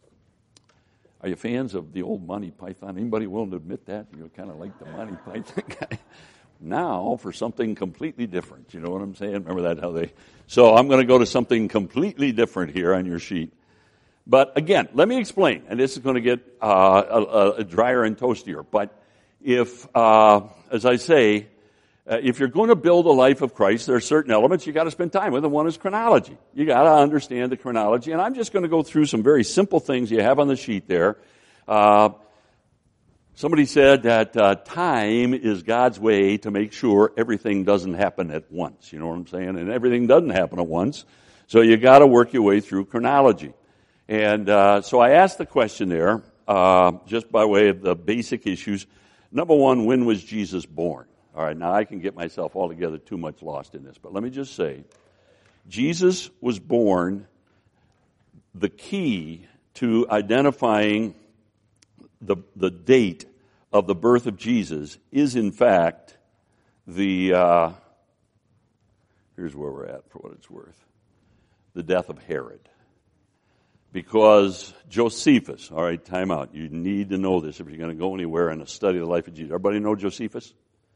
are you fans of the old Monty Python? Anybody willing to admit that? You kind of like the Monty Python guy? Now for something completely different. You know what I'm saying? Remember that, how they... So I'm going to go to something completely different here on your sheet. But again, let me explain, and this is going to get uh, a, a drier and toastier. But if, uh, as I say, uh, if you're going to build a life of Christ, there are certain elements you got to spend time with, and one is chronology. You got to understand the chronology, and I'm just going to go through some very simple things you have on the sheet there. Uh, Somebody said that uh, time is God's way to make sure everything doesn't happen at once. You know what I'm saying? And everything doesn't happen at once. So you got to work your way through chronology. And uh, so I asked the question there, uh, just by way of the basic issues. Number one, when was Jesus born? All right, now I can get myself altogether too much lost in this, but let me just say, Jesus was born. The key to identifying The, the date of the birth of Jesus is, in fact, the, uh, here's where we're at for what it's worth, the death of Herod. Because Josephus, all right, time out. You need to know this if you're going to go anywhere in a study of the life of Jesus. Everybody know Josephus?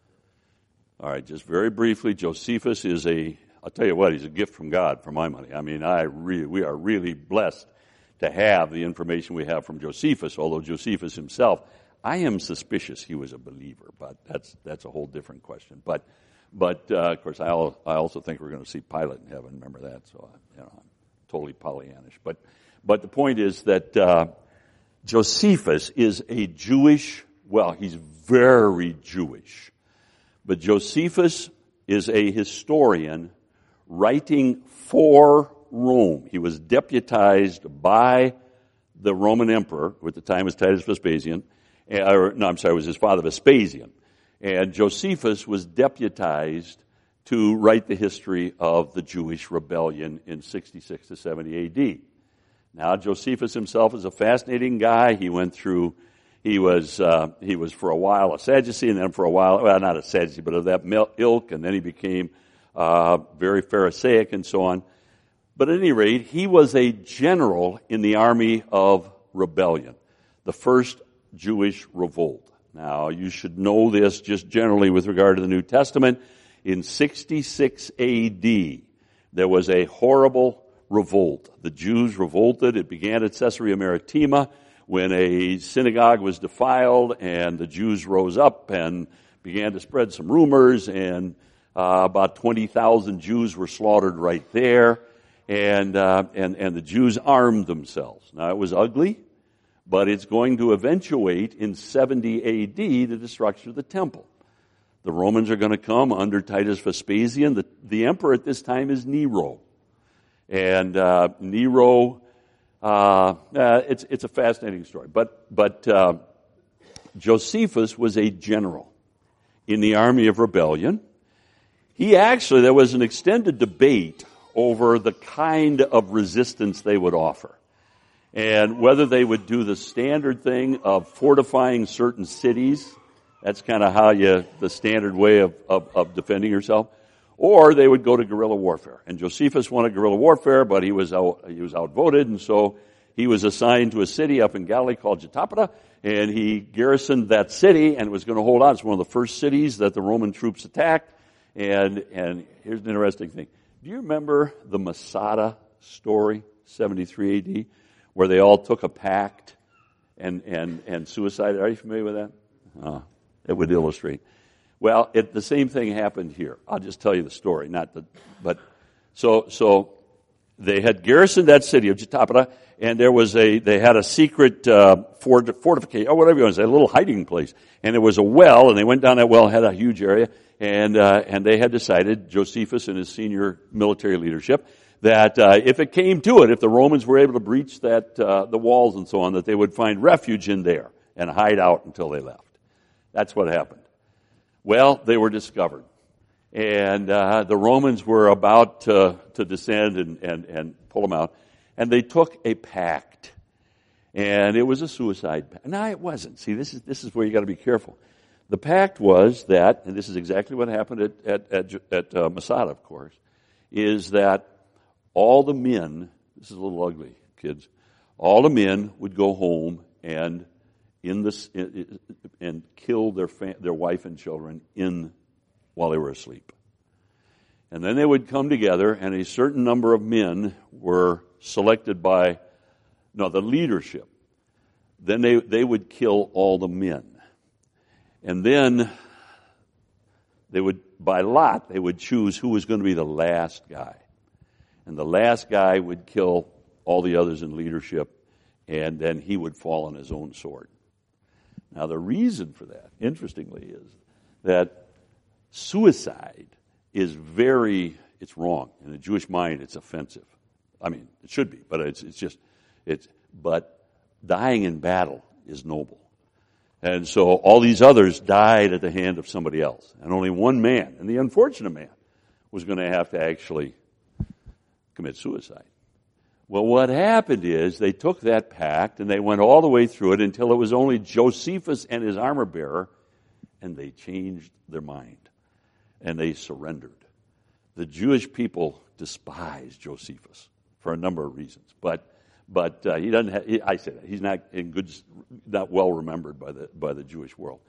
All right, just very briefly, Josephus is a, I'll tell you what, he's a gift from God for my money. I mean, I really, we are really blessed to have the information we have from Josephus, although Josephus himself, I am suspicious he was a believer, but that's that's a whole different question. But, but uh, of course, I, I also think we're going to see Pilate in heaven. Remember that? So, you know, I'm totally Pollyannish. But, but the point is that uh, Josephus is a Jewish, well, he's very Jewish. But Josephus is a historian writing for Rome. He was deputized by the Roman emperor, who at the time was Titus Vespasian, or, no, I'm sorry, it was his father Vespasian. And Josephus was deputized to write the history of the Jewish rebellion in sixty-six to seventy A D. Now, Josephus himself is a fascinating guy. He went through, he was, uh, he was for a while a Sadducee, and then for a while, well, not a Sadducee, but of that ilk, and then he became uh, very Pharisaic and so on. But at any rate, he was a general in the army of rebellion, the first Jewish revolt. Now, you should know this just generally with regard to the New Testament. In sixty-six A D, there was a horrible revolt. The Jews revolted. It began at Caesarea Maritima when a synagogue was defiled, and the Jews rose up and began to spread some rumors, and uh, about twenty thousand Jews were slaughtered right there. And, uh, and, and the Jews armed themselves. Now, it was ugly, but it's going to eventuate in seventy A D, the destruction of the temple. The Romans are going to come under Titus Vespasian. The, the emperor at this time is Nero. And, uh, Nero, uh, uh, it's, it's a fascinating story. But, but, uh, Josephus was a general in the army of rebellion. He actually, there was an extended debate over the kind of resistance they would offer, and whether they would do the standard thing of fortifying certain cities. That's kind of how you, the standard way of, of, of defending yourself, or they would go to guerrilla warfare. And Josephus wanted guerrilla warfare, but he was out, he was outvoted, and so he was assigned to a city up in Galilee called Jotapata, and he garrisoned that city and was going to hold on. It's one of the first cities that the Roman troops attacked. And and here's an interesting thing. Do you remember the Masada story, seventy-three A D, where they all took a pact and, and, and suicide. Are you familiar with that? Uh, it would illustrate. Well, it, the same thing happened here. I'll just tell you the story, not the, but so so they had garrisoned that city of Jatapata, and there was a they had a secret uh, fort, fortification or whatever you want to say, a little hiding place, and there was a well, and they went down that well, had a huge area, and uh, and they had decided, Josephus and his senior military leadership, that uh, if it came to it, if the Romans were able to breach that uh, the walls and so on, that they would find refuge in there and hide out until they left. That's what happened. Well, they were discovered. And uh, the Romans were about to, to descend and, and, and pull them out. And they took a pact. And it was a suicide pact. No, it wasn't. See, this is this is where you got to be careful. The pact was that, and this is exactly what happened at, at, at, at uh, Masada, of course, is that all the men, this is a little ugly, kids, all the men would go home and in this and kill their fa- their wife and children in while they were asleep. And then they would come together, and a certain number of men were selected by no the leadership. Then they they would kill all the men, and then they would by lot they would choose who was going to be the last guy, and the last guy would kill all the others in leadership, and then he would fall on his own sword. Now, the reason for that, interestingly, is that suicide is very, it's wrong. In the Jewish mind, it's offensive. I mean, it should be, but it's it's just, it's, but dying in battle is noble. And so all these others died at the hand of somebody else. And only one man, and the unfortunate man, was going to have to actually commit suicide. Well, what happened is they took that pact and they went all the way through it until it was only Josephus and his armor bearer, and they changed their mind and they surrendered. The Jewish people despise Josephus for a number of reasons, but but uh, he doesn't. Have, he, I say that he's not in good, not well remembered by the by the Jewish world.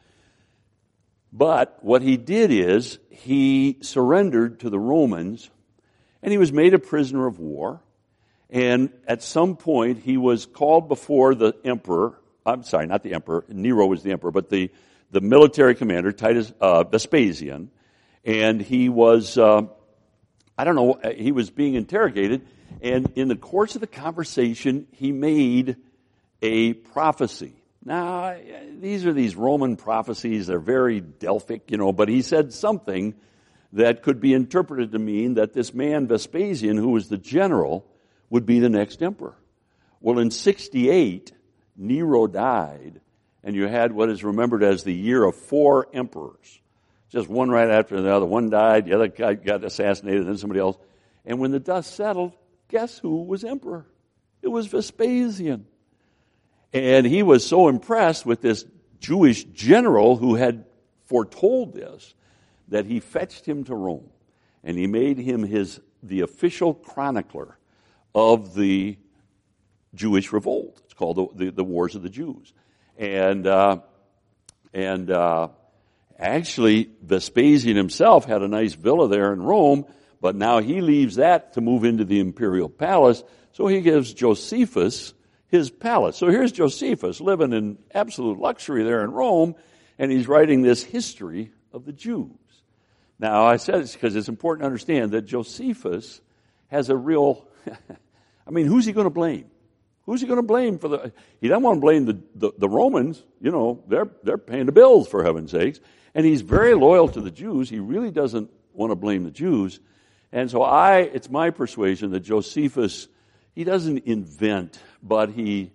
But what he did is he surrendered to the Romans, and he was made a prisoner of war. And at some point, he was called before the emperor. I'm sorry, not the emperor. Nero was the emperor, but the, the military commander, Titus uh, Vespasian. And he was, uh, I don't know, he was being interrogated. And in the course of the conversation, he made a prophecy. Now, these are these Roman prophecies. They're very Delphic, you know, but he said something that could be interpreted to mean that this man, Vespasian, who was the general, would be the next emperor. Well, in sixty-eight, Nero died, and you had what is remembered as the year of four emperors. Just one right after the other. One died, the other guy got assassinated, then somebody else. And when the dust settled, guess who was emperor? It was Vespasian. And he was so impressed with this Jewish general who had foretold this that he fetched him to Rome, and he made him his the official chronicler of the Jewish revolt. It's called the, the, the Wars of the Jews. And uh, and uh, actually, Vespasian himself had a nice villa there in Rome, but now he leaves that to move into the imperial palace, so he gives Josephus his palace. So here's Josephus living in absolute luxury there in Rome, and he's writing this history of the Jews. Now, I said this because it's important to understand that Josephus has a real, I mean, who's he going to blame? Who's he going to blame for the, he doesn't want to blame the, the, the Romans, you know, they're, they're paying the bills for heaven's sakes. And he's very loyal to the Jews. He really doesn't want to blame the Jews. And so I, it's my persuasion that Josephus, he doesn't invent, but he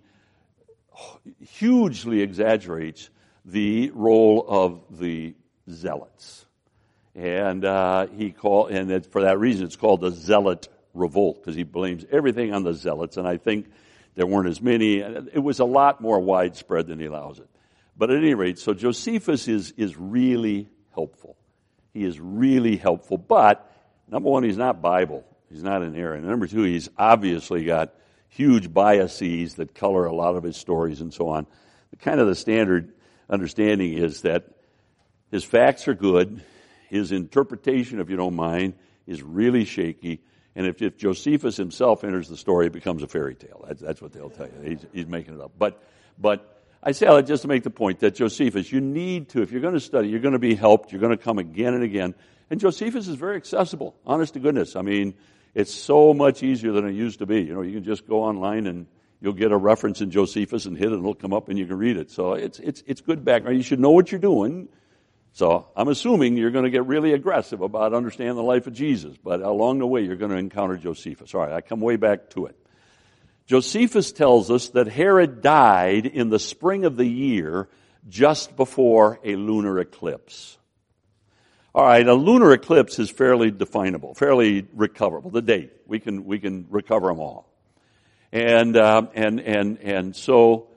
hugely exaggerates the role of the zealots. And uh, he call, and it, for that reason, it's called the Zealot Revolt, because he blames everything on the zealots. And I think there weren't as many. It was a lot more widespread than he allows it. But at any rate, so Josephus is is really helpful. He is really helpful. But number one, he's not Bible. He's not inerrant. And number two, he's obviously got huge biases that color a lot of his stories and so on. The kind of the standard understanding is that his facts are good. His interpretation, if you don't mind, is really shaky. And if, if Josephus himself enters the story, it becomes a fairy tale. That's, that's what they'll tell you. He's, he's making it up. But, but I say that just to make the point that Josephus, you need to, if you're going to study, you're going to be helped, you're going to come again and again. And Josephus is very accessible, honest to goodness. I mean, it's so much easier than it used to be. You know, you can just go online and you'll get a reference in Josephus and hit it and it'll come up and you can read it. So it's it's it's good background. You should know what you're doing. So I'm assuming you're going to get really aggressive about understanding the life of Jesus. But along the way, you're going to encounter Josephus. All right, I come way back to it. Josephus tells us that Herod died in the spring of the year just before a lunar eclipse. All right, a lunar eclipse is fairly definable, fairly recoverable. The date, we can we can recover them all. And uh, and and and so,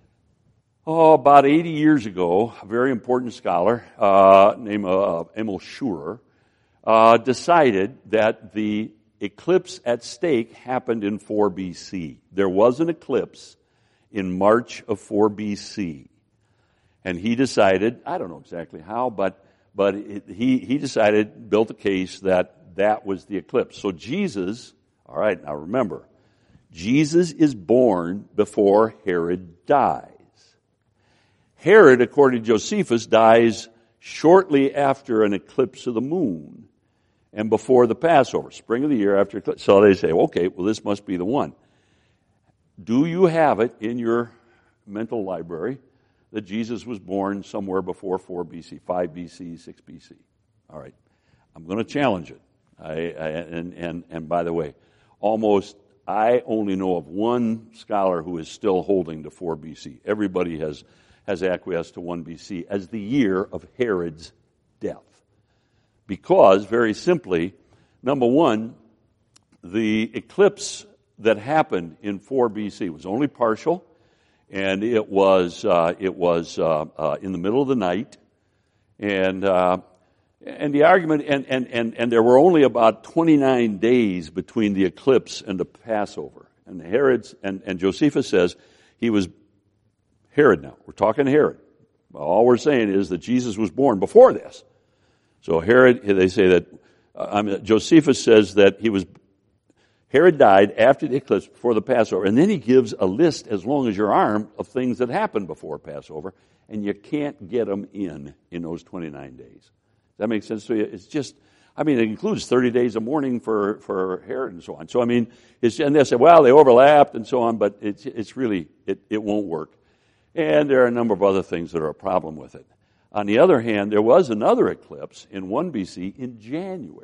oh, about eighty years ago, a very important scholar uh, named uh, Emil Schurer uh, decided that the eclipse at stake happened in four B C. There was an eclipse in March of four B C, and he decided, I don't know exactly how, but but it, he he decided, built a case that that was the eclipse. So Jesus, all right, now remember, Jesus is born before Herod dies. Herod, according to Josephus, dies shortly after an eclipse of the moon and before the Passover, spring of the year after eclipse. So they say, okay, well, this must be the one. Do you have it in your mental library that Jesus was born somewhere before four B C, five B C, six B C? All right. I'm going to challenge it. I, I, and, and, and by the way, almost I only know of one scholar who is still holding to four B C. Everybody has, has acquiesced to one B C as the year of Herod's death. Because, very simply, number one, the eclipse that happened in four B C was only partial, and it was uh, it was uh, uh, in the middle of the night, and uh, and the argument and, and and and there were only about twenty-nine days between the eclipse and the Passover. And Herod's and, and Josephus says he was Herod. Now we're talking Herod. All we're saying is that Jesus was born before this. So Herod, they say that uh, I mean, Josephus says that he was. Herod died after the eclipse, before the Passover, and then he gives a list as long as your arm of things that happened before Passover, and you can't get them in in those twenty-nine days. Does that make sense to you? It's just, I mean, it includes thirty days of mourning for, for Herod and so on. So, I mean, it's, and they say, well, they overlapped and so on, but it's, it's really, it, it won't work. And there are a number of other things that are a problem with it. On the other hand, there was another eclipse in one B C in January.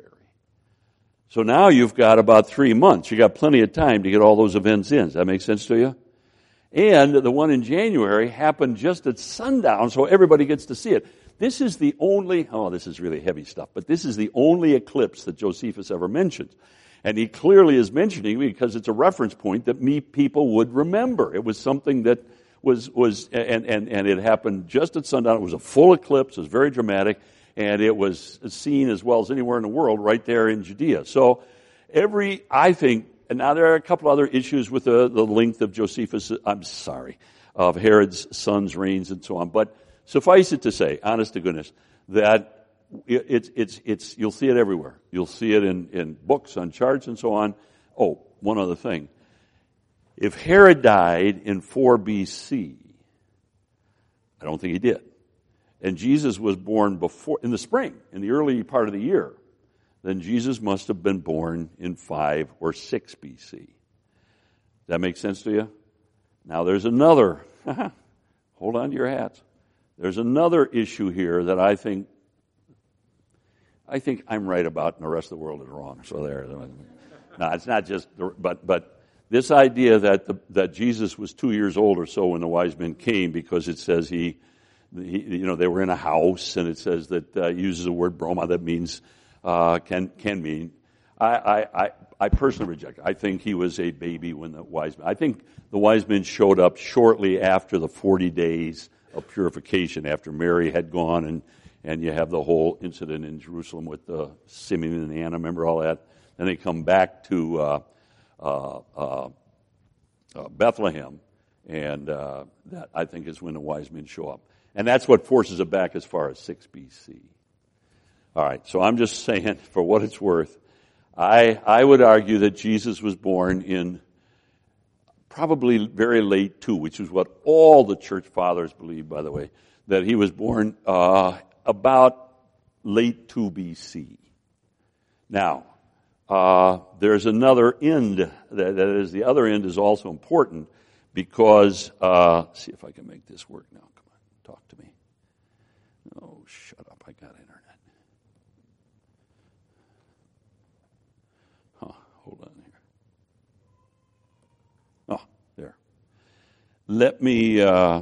So now you've got about three months. You've got plenty of time to get all those events in. Does that make sense to you? And the one in January happened just at sundown, so everybody gets to see it. This is the only, oh, this is really heavy stuff, but this is the only eclipse that Josephus ever mentions. And he clearly is mentioning because it's a reference point that me people would remember. It was something that was, was and, and, and it happened just at sundown. It was a full eclipse. It was very dramatic. And it was seen as well as anywhere in the world right there in Judea. So every, I think, and now there are a couple other issues with the, the length of Josephus, I'm sorry, of Herod's son's reigns and so on. But suffice it to say, honest to goodness, that it's, it's, it's, you'll see it everywhere. You'll see it in, in books, on charts and so on. Oh, one other thing. If Herod died in four B C, I don't think he did. And Jesus was born before, in the spring, in the early part of the year, then Jesus must have been born in five or six B C. Does that make sense to you? Now there's another, hold on to your hats. There's another issue here that I think, I think I'm right about and the rest of the world is wrong. So there. No, it's not just, but, but this idea that the, that Jesus was two years old or so when the wise men came, because it says he, He, you know, they were in a house, and it says that uh, uses the word broma that means uh, can can mean. I, I I I personally reject it. I think he was a baby when the wise men. I think the wise men showed up shortly after the forty days of purification, after Mary had gone, and and you have the whole incident in Jerusalem with the Simeon and Anna. Remember all that? Then they come back to uh, uh, uh, uh, Bethlehem, and uh, that I think is when the wise men show up. And that's what forces it back as far as six B C. All right, so I'm just saying, for what it's worth, I I would argue that Jesus was born in probably very late too, which is what all the church fathers believe, by the way, that he was born uh, about late two B C. Now, uh, there's another end, that, that is, the other end is also important because, uh, see if I can make this work now. Come on, talk to me. Oh, shut up, I got internet. Huh, hold on here. Oh, there. Let me, uh,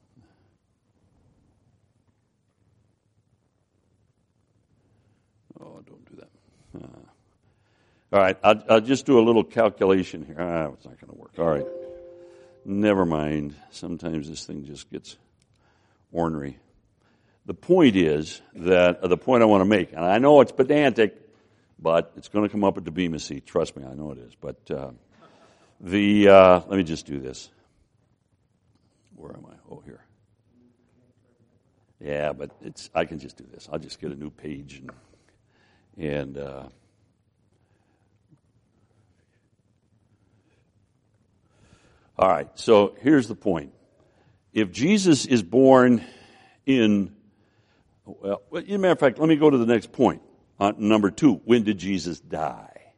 oh, don't do that. Uh, all right, I'll, I'll just do a little calculation here. Ah, it's not going to work. All right. Never mind. Sometimes this thing just gets ornery. The point is that, uh, the point I want to make, and I know it's pedantic, but it's going to come up at the Bema seat. Trust me, I know it is. But uh, the, uh, let me just do this. Where am I? Oh, here. Yeah, but it's, I can just do this. I'll just get a new page and, and, uh, all right, so here's the point. If Jesus is born in, well, as a matter of fact, let me go to the next point. Uh, number two, when did Jesus die?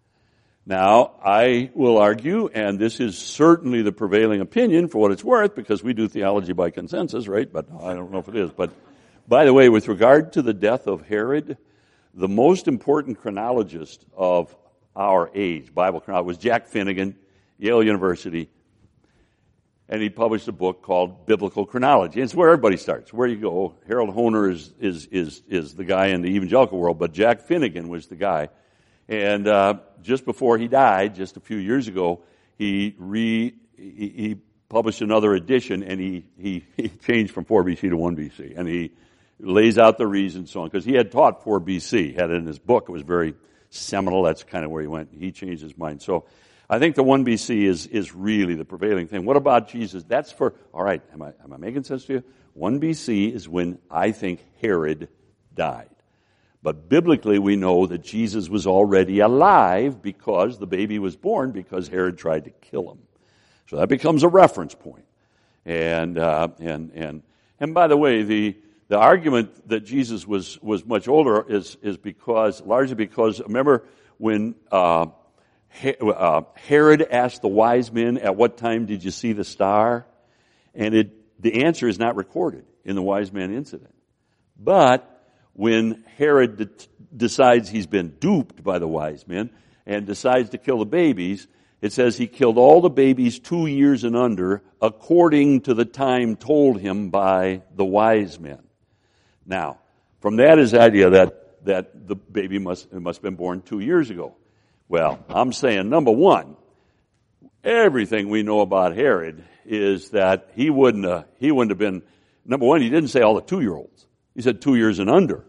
Now, I will argue, and this is certainly the prevailing opinion for what it's worth, because we do theology by consensus, right? But I don't know if it is. But by the way, with regard to the death of Herod, the most important chronologist of our age, Bible chronologist, was Jack Finnegan, Yale University. And he published a book called Biblical Chronology. And it's where everybody starts, where you go. Harold Hoehner is is is is the guy in the evangelical world, but Jack Finnegan was the guy. And uh, just before he died, just a few years ago, he re he, he published another edition, and he, he he changed from four B C to one B C, and he lays out the reasons, so on, because he had taught four B C, had it in his book. It was very seminal. That's kind of where he went. He changed his mind. So I think the one B C is, is really the prevailing thing. What about Jesus? That's for, all right, am I, am I making sense to you? one B C is when I think Herod died. But biblically we know that Jesus was already alive because the baby was born because Herod tried to kill him. So that becomes a reference point. And, uh, and, and, and by the way, the, the argument that Jesus was, was much older is, is because, largely because, remember when, uh, Uh, Herod asked the wise men, at what time did you see the star? And it, the answer is not recorded in the wise men incident. But when Herod de- decides he's been duped by the wise men and decides to kill the babies, it says he killed all the babies two years and under according to the time told him by the wise men. Now, from that is the idea that, that the baby must, must have been born two years ago. Well, I'm saying, number one, everything we know about Herod is that he wouldn't uh, he wouldn't have been, number one, he didn't say all the two-year-olds. He said two years and under.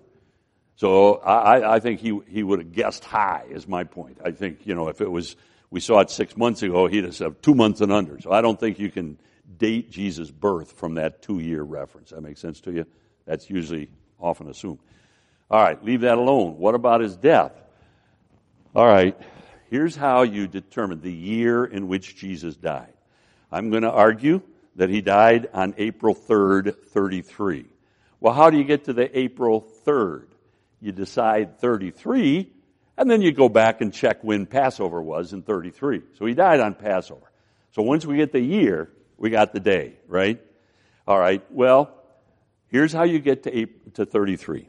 So I, I think he he would have guessed high, is my point. I think, you know, if it was, we saw it six months ago, he'd have said two months and under. So I don't think you can date Jesus' birth from that two-year reference. That makes sense to you? That's usually often assumed. All right, leave that alone. What about his death? All right, here's how you determine the year in which Jesus died. I'm going to argue that he died on April third, thirty-three. Well, how do you get to the April third? You decide thirty-three, and then you go back and check when Passover was in thirty-three. So he died on Passover. So once we get the year, we got the day, right? All right, well, here's how you get to April, to thirty-three.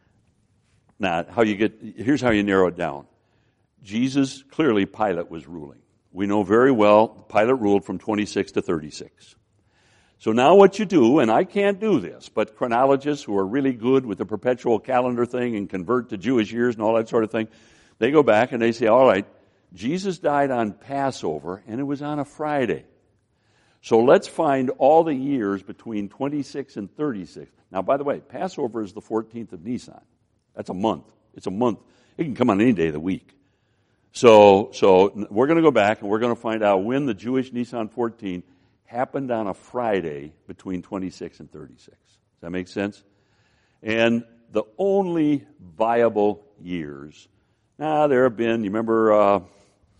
Now, how you get, here's how you narrow it down. Jesus, clearly Pilate was ruling. We know very well Pilate ruled from twenty-six to thirty-six. So now what you do, and I can't do this, but chronologists who are really good with the perpetual calendar thing and convert to Jewish years and all that sort of thing, they go back and they say, all right, Jesus died on Passover and it was on a Friday. So let's find all the years between twenty-six and thirty-six. Now, by the way, Passover is the fourteenth of Nisan. That's a month. It's a month. It can come on any day of the week. So, so we're going to go back and we're going to find out when the Jewish Nisan fourteen happened on a Friday between twenty-six and thirty-six. Does that make sense? And the only viable years, now there have been, you remember uh,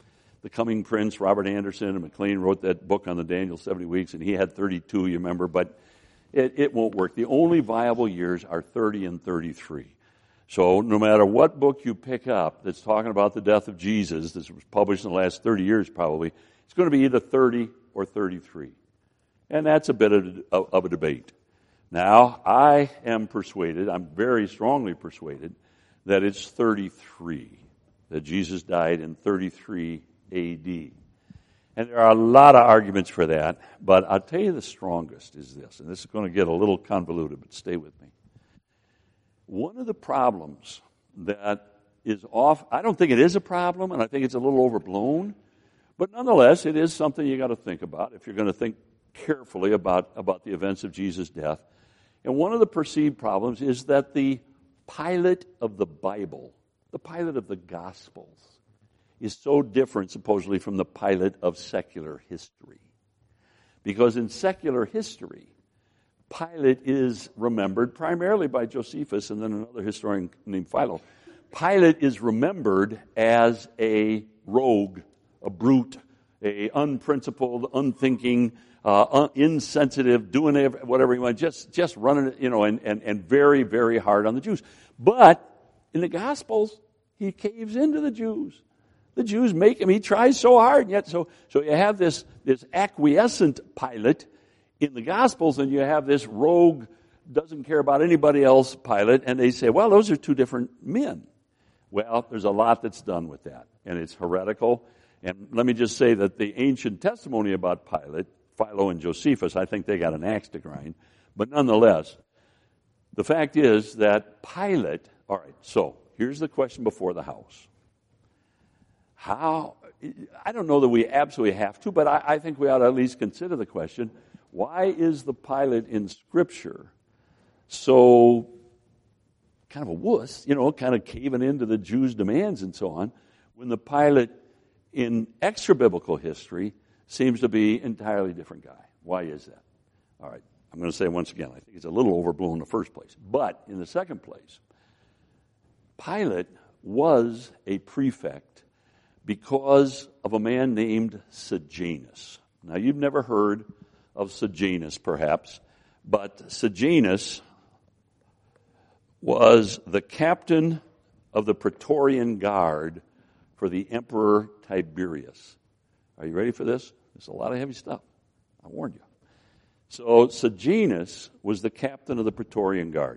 the coming prince, Robert Anderson, and McLean wrote that book on the Daniel seventy weeks, and he had thirty-two, you remember, but it, it won't work. The only viable years are thirty and thirty-three. So no matter what book you pick up that's talking about the death of Jesus, this was published in the last thirty years probably, it's going to be either thirty or thirty-three. And that's a bit of, of a debate. Now, I am persuaded, I'm very strongly persuaded, that it's thirty-three, that Jesus died in thirty-three A D. And there are a lot of arguments for that, but I'll tell you the strongest is this, and this is going to get a little convoluted, but stay with me. One of the problems that is off, I don't think it is a problem, and I think it's a little overblown, but nonetheless, it is something you got to think about if you're going to think carefully about, about the events of Jesus' death. And one of the perceived problems is that the Pilate of the Bible, the Pilate of the Gospels, is so different, supposedly, from the Pilate of secular history. Because in secular history, Pilate is remembered primarily by Josephus and then another historian named Philo. Pilate is remembered as a rogue, a brute, a unprincipled, unthinking, uh, un- insensitive, doing whatever he wants, just just running it, you know, and, and, and very, very hard on the Jews. But in the Gospels, he caves into the Jews. The Jews make him, he tries so hard, and yet so so you have this, this acquiescent Pilate in the Gospels, and you have this rogue, doesn't care about anybody else Pilate, and they say, well, those are two different men. Well, there's a lot that's done with that, and it's heretical. And let me just say that the ancient testimony about Pilate, Philo and Josephus, I think they got an axe to grind. But nonetheless, the fact is that Pilate, all right, so here's the question before the house. How, I don't know that we absolutely have to, but I, I think we ought to at least consider the question, why is the Pilate in Scripture so kind of a wuss, you know, kind of caving into the Jews' demands and so on, when the Pilate in extra-biblical history seems to be an entirely different guy? Why is that? All right, I'm going to say once again, I think it's a little overblown in the first place. But in the second place, Pilate was a prefect because of a man named Sejanus. Now, you've never heard of Sejanus, perhaps, but Sejanus was the captain of the Praetorian Guard for the Emperor Tiberius. Are you ready for this? There's a lot of heavy stuff. I warned you. So Sejanus was the captain of the Praetorian Guard.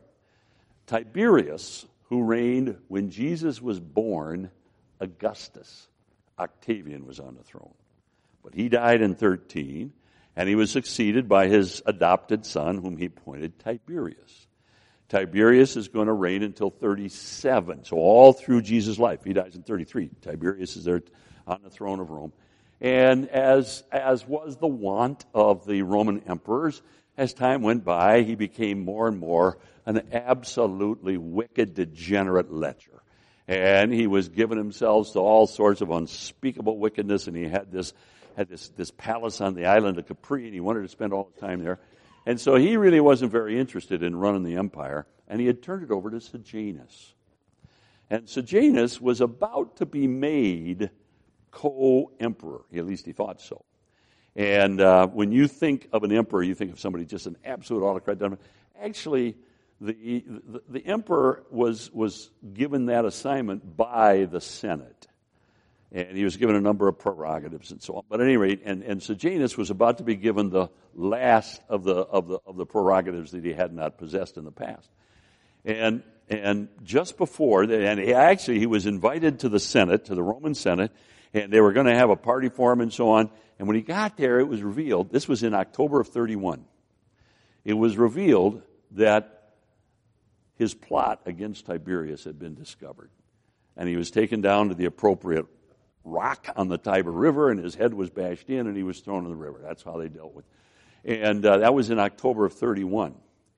Tiberius, who reigned when Jesus was born, Augustus, Octavian was on the throne. But he died in thirteen, and he was succeeded by his adopted son, whom he appointed Tiberius. Tiberius is going to reign until thirty-seven, so all through Jesus' life. He dies in thirty-three. Tiberius is there on the throne of Rome. And as, as was the wont of the Roman emperors, as time went by, he became more and more an absolutely wicked, degenerate lecher. And he was giving himself to all sorts of unspeakable wickedness, and he had this had this, this palace on the island of Capri, and he wanted to spend all his time there. And so he really wasn't very interested in running the empire, and he had turned it over to Sejanus. And Sejanus was about to be made co-emperor. At least he thought so. And uh, when you think of an emperor, you think of somebody just an absolute autocrat. Actually, the, the, the emperor was, was given that assignment by the Senate. And he was given a number of prerogatives and so on. But at any rate, and, and Sejanus was about to be given the last of the of the of the prerogatives that he had not possessed in the past. And and just before, and he actually he was invited to the Senate, to the Roman Senate, and they were going to have a party for him and so on. And when he got there, it was revealed, this was in October of thirty-one, it was revealed that his plot against Tiberius had been discovered. And he was taken down to the appropriate rock on the Tiber River, and his head was bashed in, and he was thrown in the river. That's how they dealt with it. And uh, that was in October of thirty-one.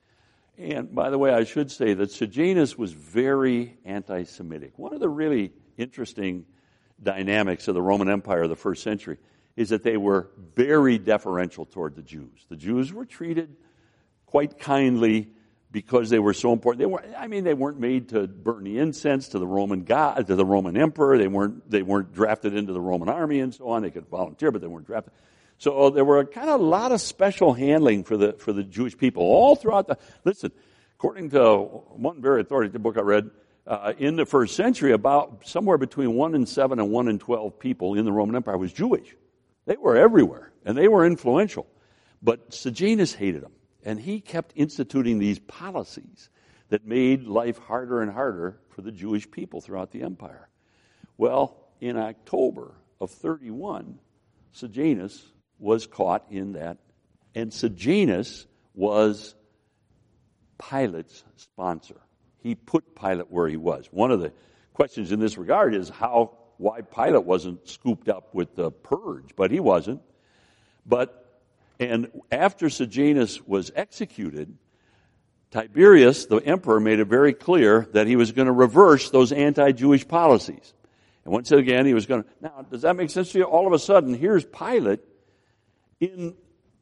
And by the way, I should say that Sejanus was very anti-Semitic. One of the really interesting dynamics of the Roman Empire of the first century is that they were very deferential toward the Jews. The Jews were treated quite kindly because they were so important. They weren't, I mean, they weren't made to burn the incense to the Roman god, to the Roman emperor. They weren't, they weren't drafted into the Roman army and so on. They could volunteer, but they weren't drafted. So there were kind of a lot of special handling for the, for the Jewish people all throughout the, listen, according to one very authoritative book I read, uh, in the first century, about somewhere between one in seven and one in twelve people in the Roman Empire was Jewish. They were everywhere, and they were influential. But Sejanus hated them, and he kept instituting these policies that made life harder and harder for the Jewish people throughout the empire. Well, in October of thirty-one, Sejanus was caught in that, and Sejanus was Pilate's sponsor. He put Pilate where he was. One of the questions in this regard is how, why Pilate wasn't scooped up with the purge, but he wasn't. But, and after Sejanus was executed, Tiberius, the emperor, made it very clear that he was going to reverse those anti-Jewish policies. And once again, he was going to, now, does that make sense to you? All of a sudden, here's Pilate in,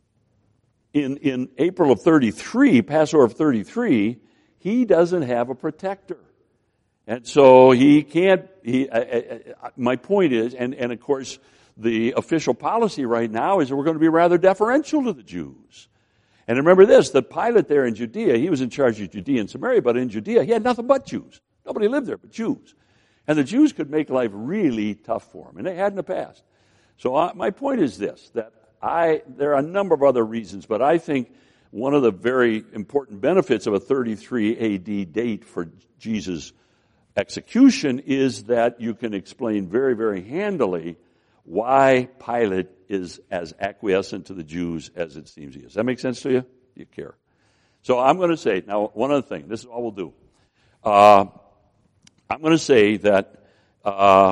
in, in April of thirty-three, Passover of thirty-three, he doesn't have a protector. And so he can't, he, I, I, I, my point is, and, and of course, the official policy right now is that we're going to be rather deferential to the Jews. And remember this, that Pilate there in Judea, he was in charge of Judea and Samaria, but in Judea, he had nothing but Jews. Nobody lived there but Jews. And the Jews could make life really tough for him, and they had in the past. So I, my point is this, that I, there are a number of other reasons, but I think one of the very important benefits of a thirty-three A D date for Jesus' execution is that you can explain very, very handily why Pilate is as acquiescent to the Jews as it seems he is. Does that make sense to you? You care. So I'm going to say, now one other thing, this is all we'll do. Uh, I'm going to say that uh,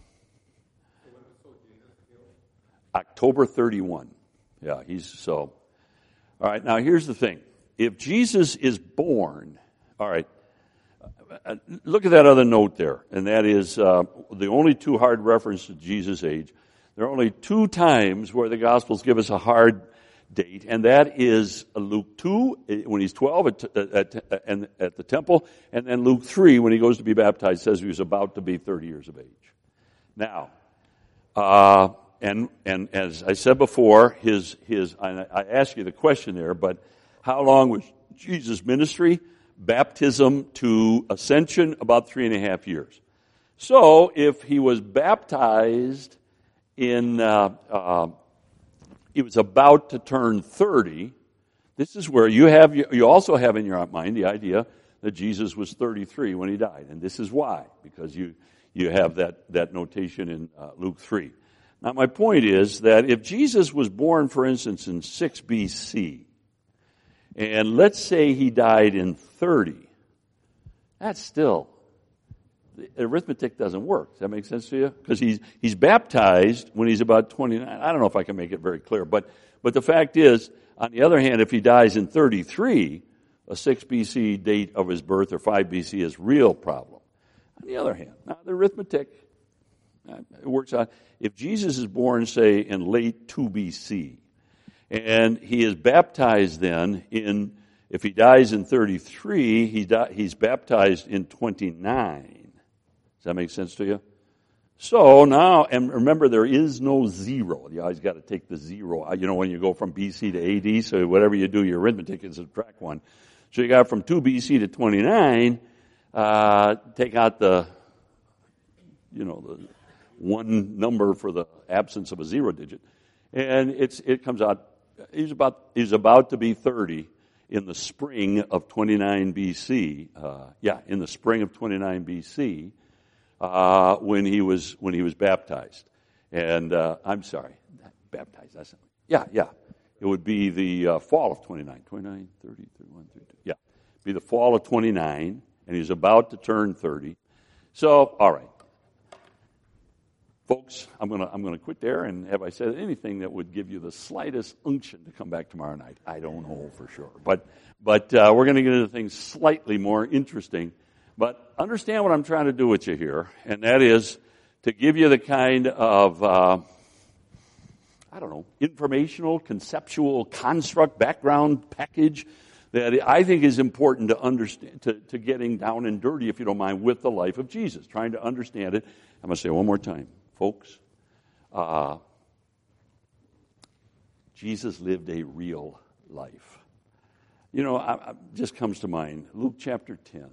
October thirty-first. Yeah, he's so. All right, now here's the thing. If Jesus is born, all right, look at that other note there, and that is uh, the only two hard references to Jesus' age. There are only two times where the Gospels give us a hard date, and that is Luke two, when he's twelve at, at, at, at the temple, and then Luke three, when he goes to be baptized, says he was about to be thirty years of age. Now, uh, and and as I said before, his his I, I asked you the question there, but how long was Jesus' ministry? Baptism to ascension, about three and a half years. So, if he was baptized in, uh, uh, he was about to turn thirty, this is where you have, you also have in your mind the idea that Jesus was thirty-three when he died. And this is why, because you, you have that, that notation in uh, Luke three. Now, my point is that if Jesus was born, for instance, in six B C, and let's say he died in thirty, that's still, the arithmetic doesn't work. Does that make sense to you? Because he's, he's baptized when he's about twenty-nine. I don't know if I can make it very clear, but, but the fact is, on the other hand, if he dies in thirty-three, a six B C date of his birth or five B C is a real problem. On the other hand, now the arithmetic, it works out. If Jesus is born, say, in late two B C, and he is baptized then in, if he dies in thirty-three, he di- he's baptized in twenty-nine. Does that make sense to you? So now, and remember, there is no zero. You always got to take the zero. You know, when you go from B C to A D, so whatever you do, your arithmetic is subtract one. So you got from two B C to twenty-nine, uh, take out the, you know, the one number for the absence of a zero digit. And it's it comes out, he's about he's about to be thirty in the spring of twenty-nine B C. Uh, yeah, in the spring of twenty-nine B C, uh, when he was when he was baptized. And uh, I'm sorry, baptized. That's yeah, yeah. It would be the uh, fall of twenty-nine, twenty-nine, thirty, thirty-one, thirty-two. Yeah, be the fall of twenty-nine, and he's about to turn thirty. So, all right. Folks, I'm going to I'm going to quit there, and have I said anything that would give you the slightest unction to come back tomorrow night? I don't know for sure, but but uh, we're going to get into things slightly more interesting. But understand what I'm trying to do with you here, and that is to give you the kind of uh, I don't know informational, conceptual construct, background package that I think is important to understand, to, to getting down and dirty, if you don't mind, with the life of Jesus, trying to understand it. I'm going to say it one more time, folks. Uh, Jesus lived a real life. You know, I, I, just comes to mind, Luke chapter ten.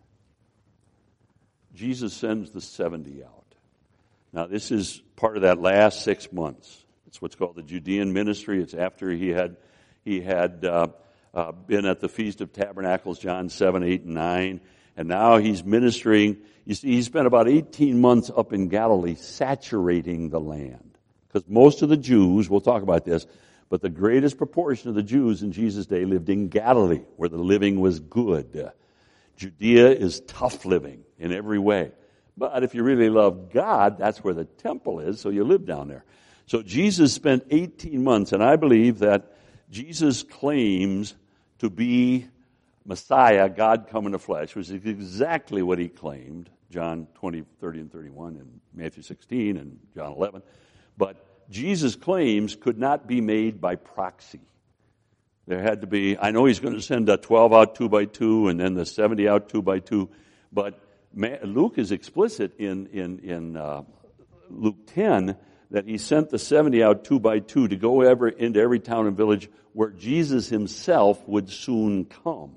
Jesus sends the seventy out. Now, this is part of that last six months. It's what's called the Judean ministry. It's after he had he had uh, uh, been at the Feast of Tabernacles, John seven, eight, and nine, and now he's ministering. You see, he spent about eighteen months up in Galilee saturating the land. Because most of the Jews, we'll talk about this, but the greatest proportion of the Jews in Jesus' day lived in Galilee, where the living was good. Judea is tough living in every way. But if you really love God, that's where the temple is, so you live down there. So Jesus spent eighteen months, and I believe that Jesus claims to be Messiah, God come in the flesh, which is exactly what he claimed, John twenty, thirty, and thirty-one, and Matthew sixteen, and John eleven. But Jesus' claims could not be made by proxy. There had to be, I know he's going to send the twelve out two by two, and then the seventy out two by two, but Luke is explicit in in in uh, Luke ten that he sent the seventy out two by two to go ever into every town and village where Jesus himself would soon come.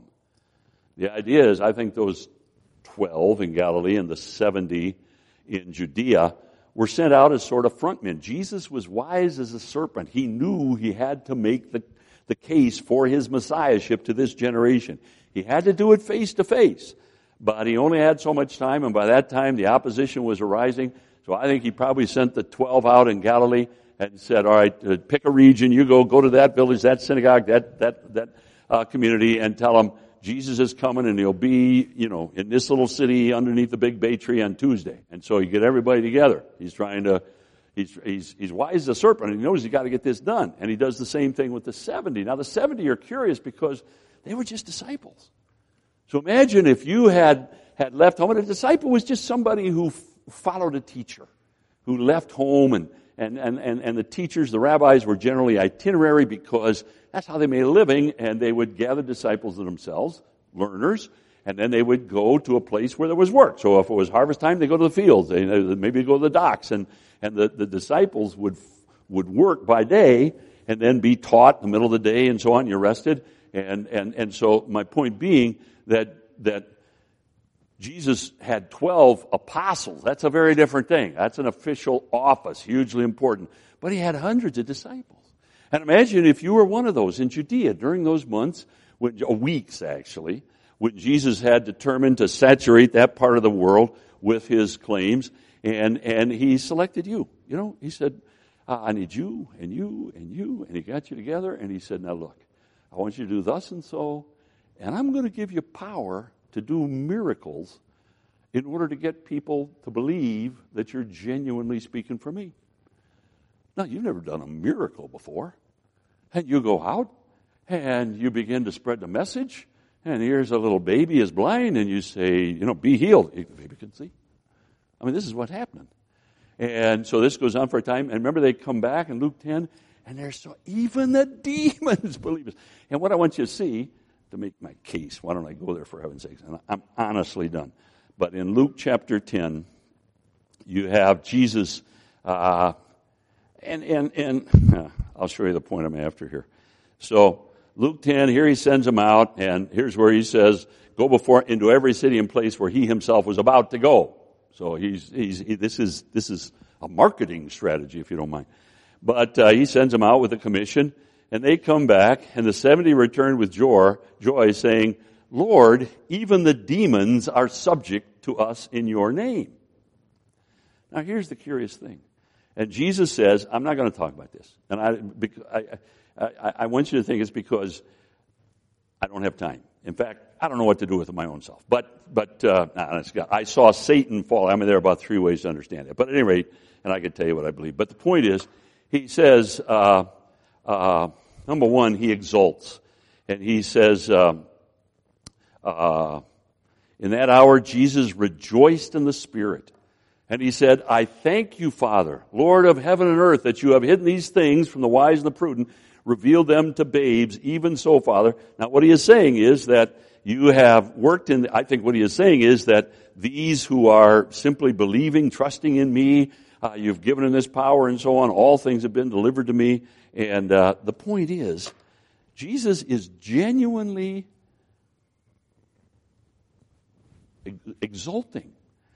The idea is, I think those twelve in Galilee and the seventy in Judea were sent out as sort of frontmen. Jesus was wise as a serpent. He knew he had to make the the case for his messiahship to this generation. He had to do it face to face. But he only had so much time, and by that time the opposition was arising. So I think he probably sent the twelve out in Galilee and said, all right, uh, pick a region, you go, go to that village, that synagogue, that that that uh, community, and tell them Jesus is coming and he'll be, you know, in this little city underneath the big bay tree on Tuesday. And so you get everybody together. He's trying to, he's he's he's wise as a serpent, and he knows he's got to get this done. And he does the same thing with the seventy. Now the seventy are curious because they were just disciples. So imagine if you had, had left home, and a disciple was just somebody who f- followed a teacher, who left home, and, and, and, and, and the teachers, the rabbis, were generally itinerary because that's how they made a living, and they would gather disciples to themselves, learners, and then they would go to a place where there was work. So if it was harvest time, they go to the fields, they maybe go to the docks, and, and the, the disciples would would work by day and then be taught in the middle of the day and so on. You're rested. And, and, and so my point being, that that Jesus had twelve apostles. That's a very different thing. That's an official office, hugely important. But he had hundreds of disciples. And imagine if you were one of those in Judea during those months, when, weeks actually, when Jesus had determined to saturate that part of the world with his claims, and, and he selected you. You know, he said, I need you and you and you, and he got you together, and he said, now look, I want you to do thus and so, and I'm going to give you power to do miracles in order to get people to believe that you're genuinely speaking for me. Now, you've never done a miracle before. And you go out, and you begin to spread the message, and here's a little baby is blind, and you say, you know, be healed. The baby can see. I mean, this is what's happening. And so this goes on for a time. And remember, they come back in Luke ten, and they're so, even the demons believe us. And what I want you to see, to make my case, why don't I go there for heaven's sakes? And I'm honestly done. But in Luke chapter ten, you have Jesus, uh, and, and, and uh, I'll show you the point I'm after here. So Luke ten, here he sends them out, and here's where he says, go before into every city and place where he himself was about to go. So he's, he's, he, this is, this is a marketing strategy, if you don't mind. But uh, he sends them out with a commission. And they come back, and the seventy returned with joy, joy, saying, Lord, even the demons are subject to us in your name. Now, here's the curious thing. And Jesus says, I'm not going to talk about this. And I, I, I, I want you to think it's because I don't have time. In fact, I don't know what to do with my own self. But, but uh, I saw Satan fall. I mean, there are about three ways to understand it. But at any rate, and I can tell you what I believe. But the point is, he says, uh, Uh, number one, he exults. And he says, uh, uh, in that hour, Jesus rejoiced in the Spirit. And he said, I thank you, Father, Lord of heaven and earth, that you have hidden these things from the wise and the prudent, revealed them to babes, even so, Father. Now what he is saying is that you have worked in, I think what he is saying is that these who are simply believing, trusting in me, uh, you've given them this power and so on, all things have been delivered to me. And uh, the point is, Jesus is genuinely exulting.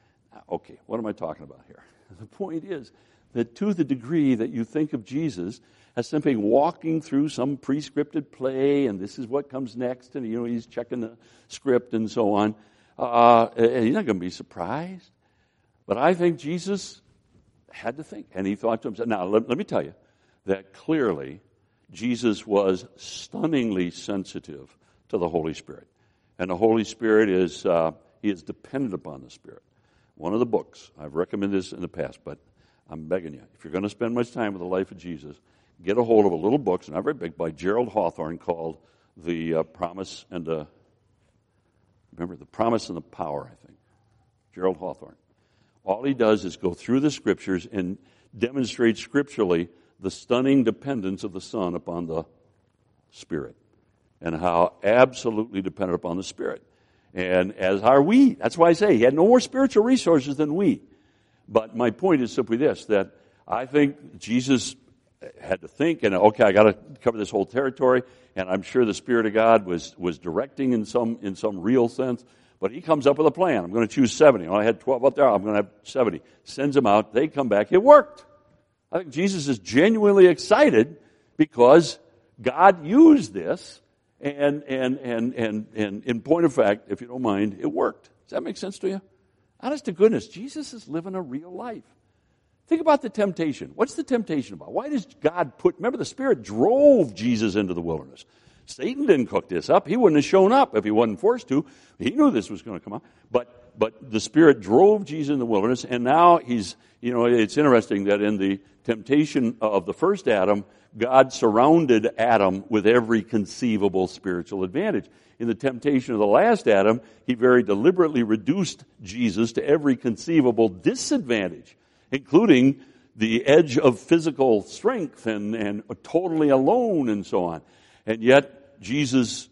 Okay, what am I talking about here? The point is that to the degree that you think of Jesus as simply walking through some pre-scripted play, and this is what comes next, and you know he's checking the script and so on, uh, he's not going to be surprised. But I think Jesus had to think, and he thought to himself. Now, let, let me tell you that clearly Jesus was stunningly sensitive to the Holy Spirit, and the Holy Spirit is uh, he is dependent upon the Spirit. One of the books, I've recommended this in the past, but I'm begging you, if you're going to spend much time with the life of Jesus, get a hold of a little book, it's not very big, by Gerald Hawthorne called The uh, Promise and the, remember, The Promise and the Power, I think. Gerald Hawthorne. All he does is go through the Scriptures and demonstrate scripturally the stunning dependence of the Son upon the Spirit, and how absolutely dependent upon the Spirit. And as are we. That's why I say he had no more spiritual resources than we. But my point is simply this, that I think Jesus had to think, and okay, I got to cover this whole territory, and I'm sure the Spirit of God was was directing in some in some real sense. But he comes up with a plan. I'm going to choose seventy. Well, I had twelve up there. I'm going to have seventy. Sends them out. They come back. It worked. I think Jesus is genuinely excited because God used this, and and and and and in point of fact, if you don't mind, it worked. Does that make sense to you? Honest to goodness, Jesus is living a real life. Think about the temptation. What's the temptation about? Why does God put, remember the Spirit drove Jesus into the wilderness. Satan didn't cook this up. He wouldn't have shown up if he wasn't forced to. He knew this was going to come out. But but the Spirit drove Jesus in the wilderness, and now he's, you know, it's interesting that in the temptation of the first Adam, God surrounded Adam with every conceivable spiritual advantage. In the temptation of the last Adam, he very deliberately reduced Jesus to every conceivable disadvantage, including the edge of physical strength and, and totally alone and so on. And yet, Jesus,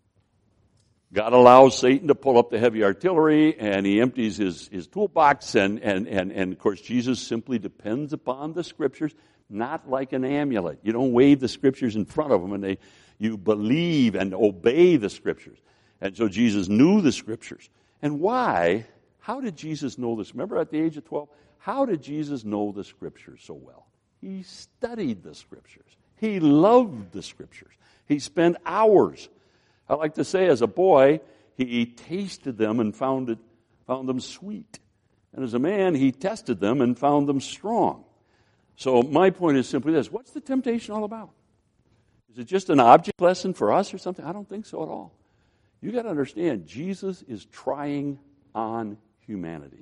God allows Satan to pull up the heavy artillery, and he empties his, his toolbox, and, and, and, and of course Jesus simply depends upon the Scriptures, not like an amulet. You don't wave the Scriptures in front of him, and they, you believe and obey the Scriptures. And so Jesus knew the Scriptures. And why? How did Jesus know this? Remember at the age of twelve? How did Jesus know the Scriptures so well? He studied the Scriptures. He loved the Scriptures. He spent hours. I like to say, as a boy, he tasted them and found it, found them sweet. And as a man, he tested them and found them strong. So my point is simply this. What's the temptation all about? Is it just an object lesson for us or something? I don't think so at all. You got to understand, Jesus is trying on humanity.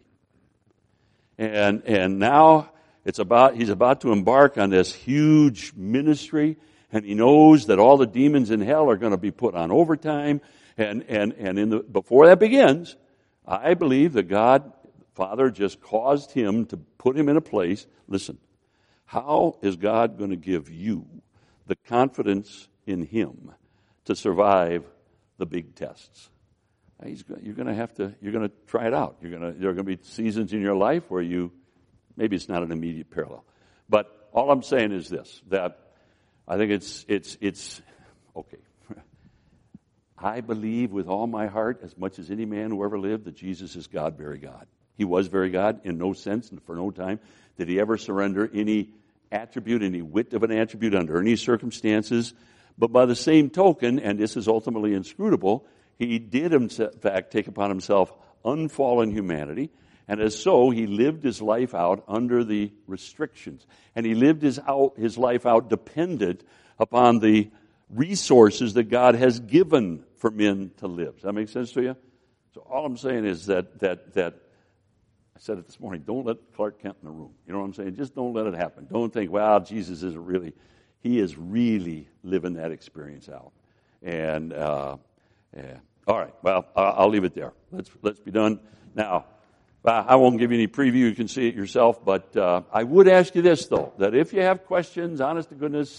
And and now it's about he's about to embark on this huge ministry, and he knows that all the demons in hell are going to be put on overtime. And and and in the before that begins, I believe that God, Father, just caused him to put him in a place. Listen, how is God going to give you the confidence in him to survive the big tests? He's, you're going to have to. You're going to try it out. You're going to. There are going to be seasons in your life where you, maybe it's not an immediate parallel, but all I'm saying is this: that I think it's it's it's okay. I believe with all my heart, as much as any man who ever lived, that Jesus is God, very God. He was very God in no sense and for no time did he ever surrender any attribute, any whit of an attribute under any circumstances. But by the same token, and this is ultimately inscrutable, he did, in fact, take upon himself unfallen humanity, and as so, he lived his life out under the restrictions. And he lived his, out, his life out dependent upon the resources that God has given for men to live. Does that make sense to you? So all I'm saying is that, that, that I said it this morning, don't let Clark Kent in the room. You know what I'm saying? Just don't let it happen. Don't think, wow, Jesus isn't really, he is really living that experience out. And, uh, yeah. All right. Well, I'll leave it there. Let's let's be done. Now, I won't give you any preview. You can see it yourself. But uh, I would ask you this, though, that if you have questions, honest to goodness,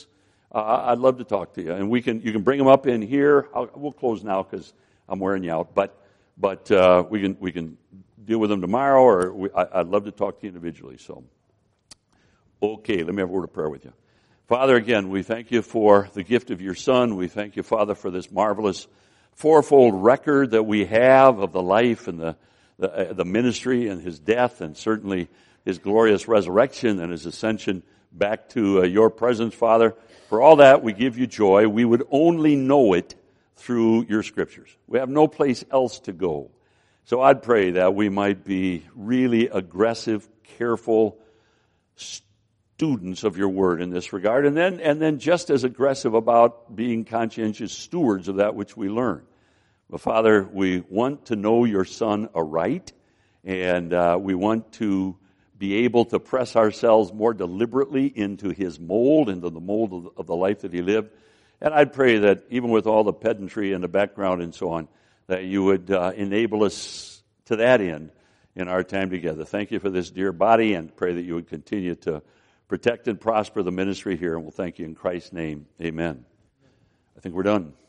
uh, I'd love to talk to you. And we can you can bring them up in here. I'll, we'll close now because I'm wearing you out. But but uh, we can we can deal with them tomorrow, or we, I, I'd love to talk to you individually. So, okay, let me have a word of prayer with you. Father, again, we thank you for the gift of your Son. We thank you, Father, for this marvelous fourfold record that we have of the life and the the, uh, the ministry and his death, and certainly his glorious resurrection and his ascension back to uh, your presence, Father. For all that, we give you joy. We would only know it through your scriptures. We have no place else to go. So I'd pray that we might be really aggressive, careful students of your word in this regard, and then and then just as aggressive about being conscientious stewards of that which we learn. But Father, we want to know your Son aright, and uh, we want to be able to press ourselves more deliberately into his mold, into the mold of, of the life that he lived. And I'd pray that even with all the pedantry and the background and so on, that you would uh, enable us to that end in our time together. Thank you for this dear body, and pray that you would continue to protect and prosper the ministry here. And we'll thank you in Christ's name. Amen. I think we're done.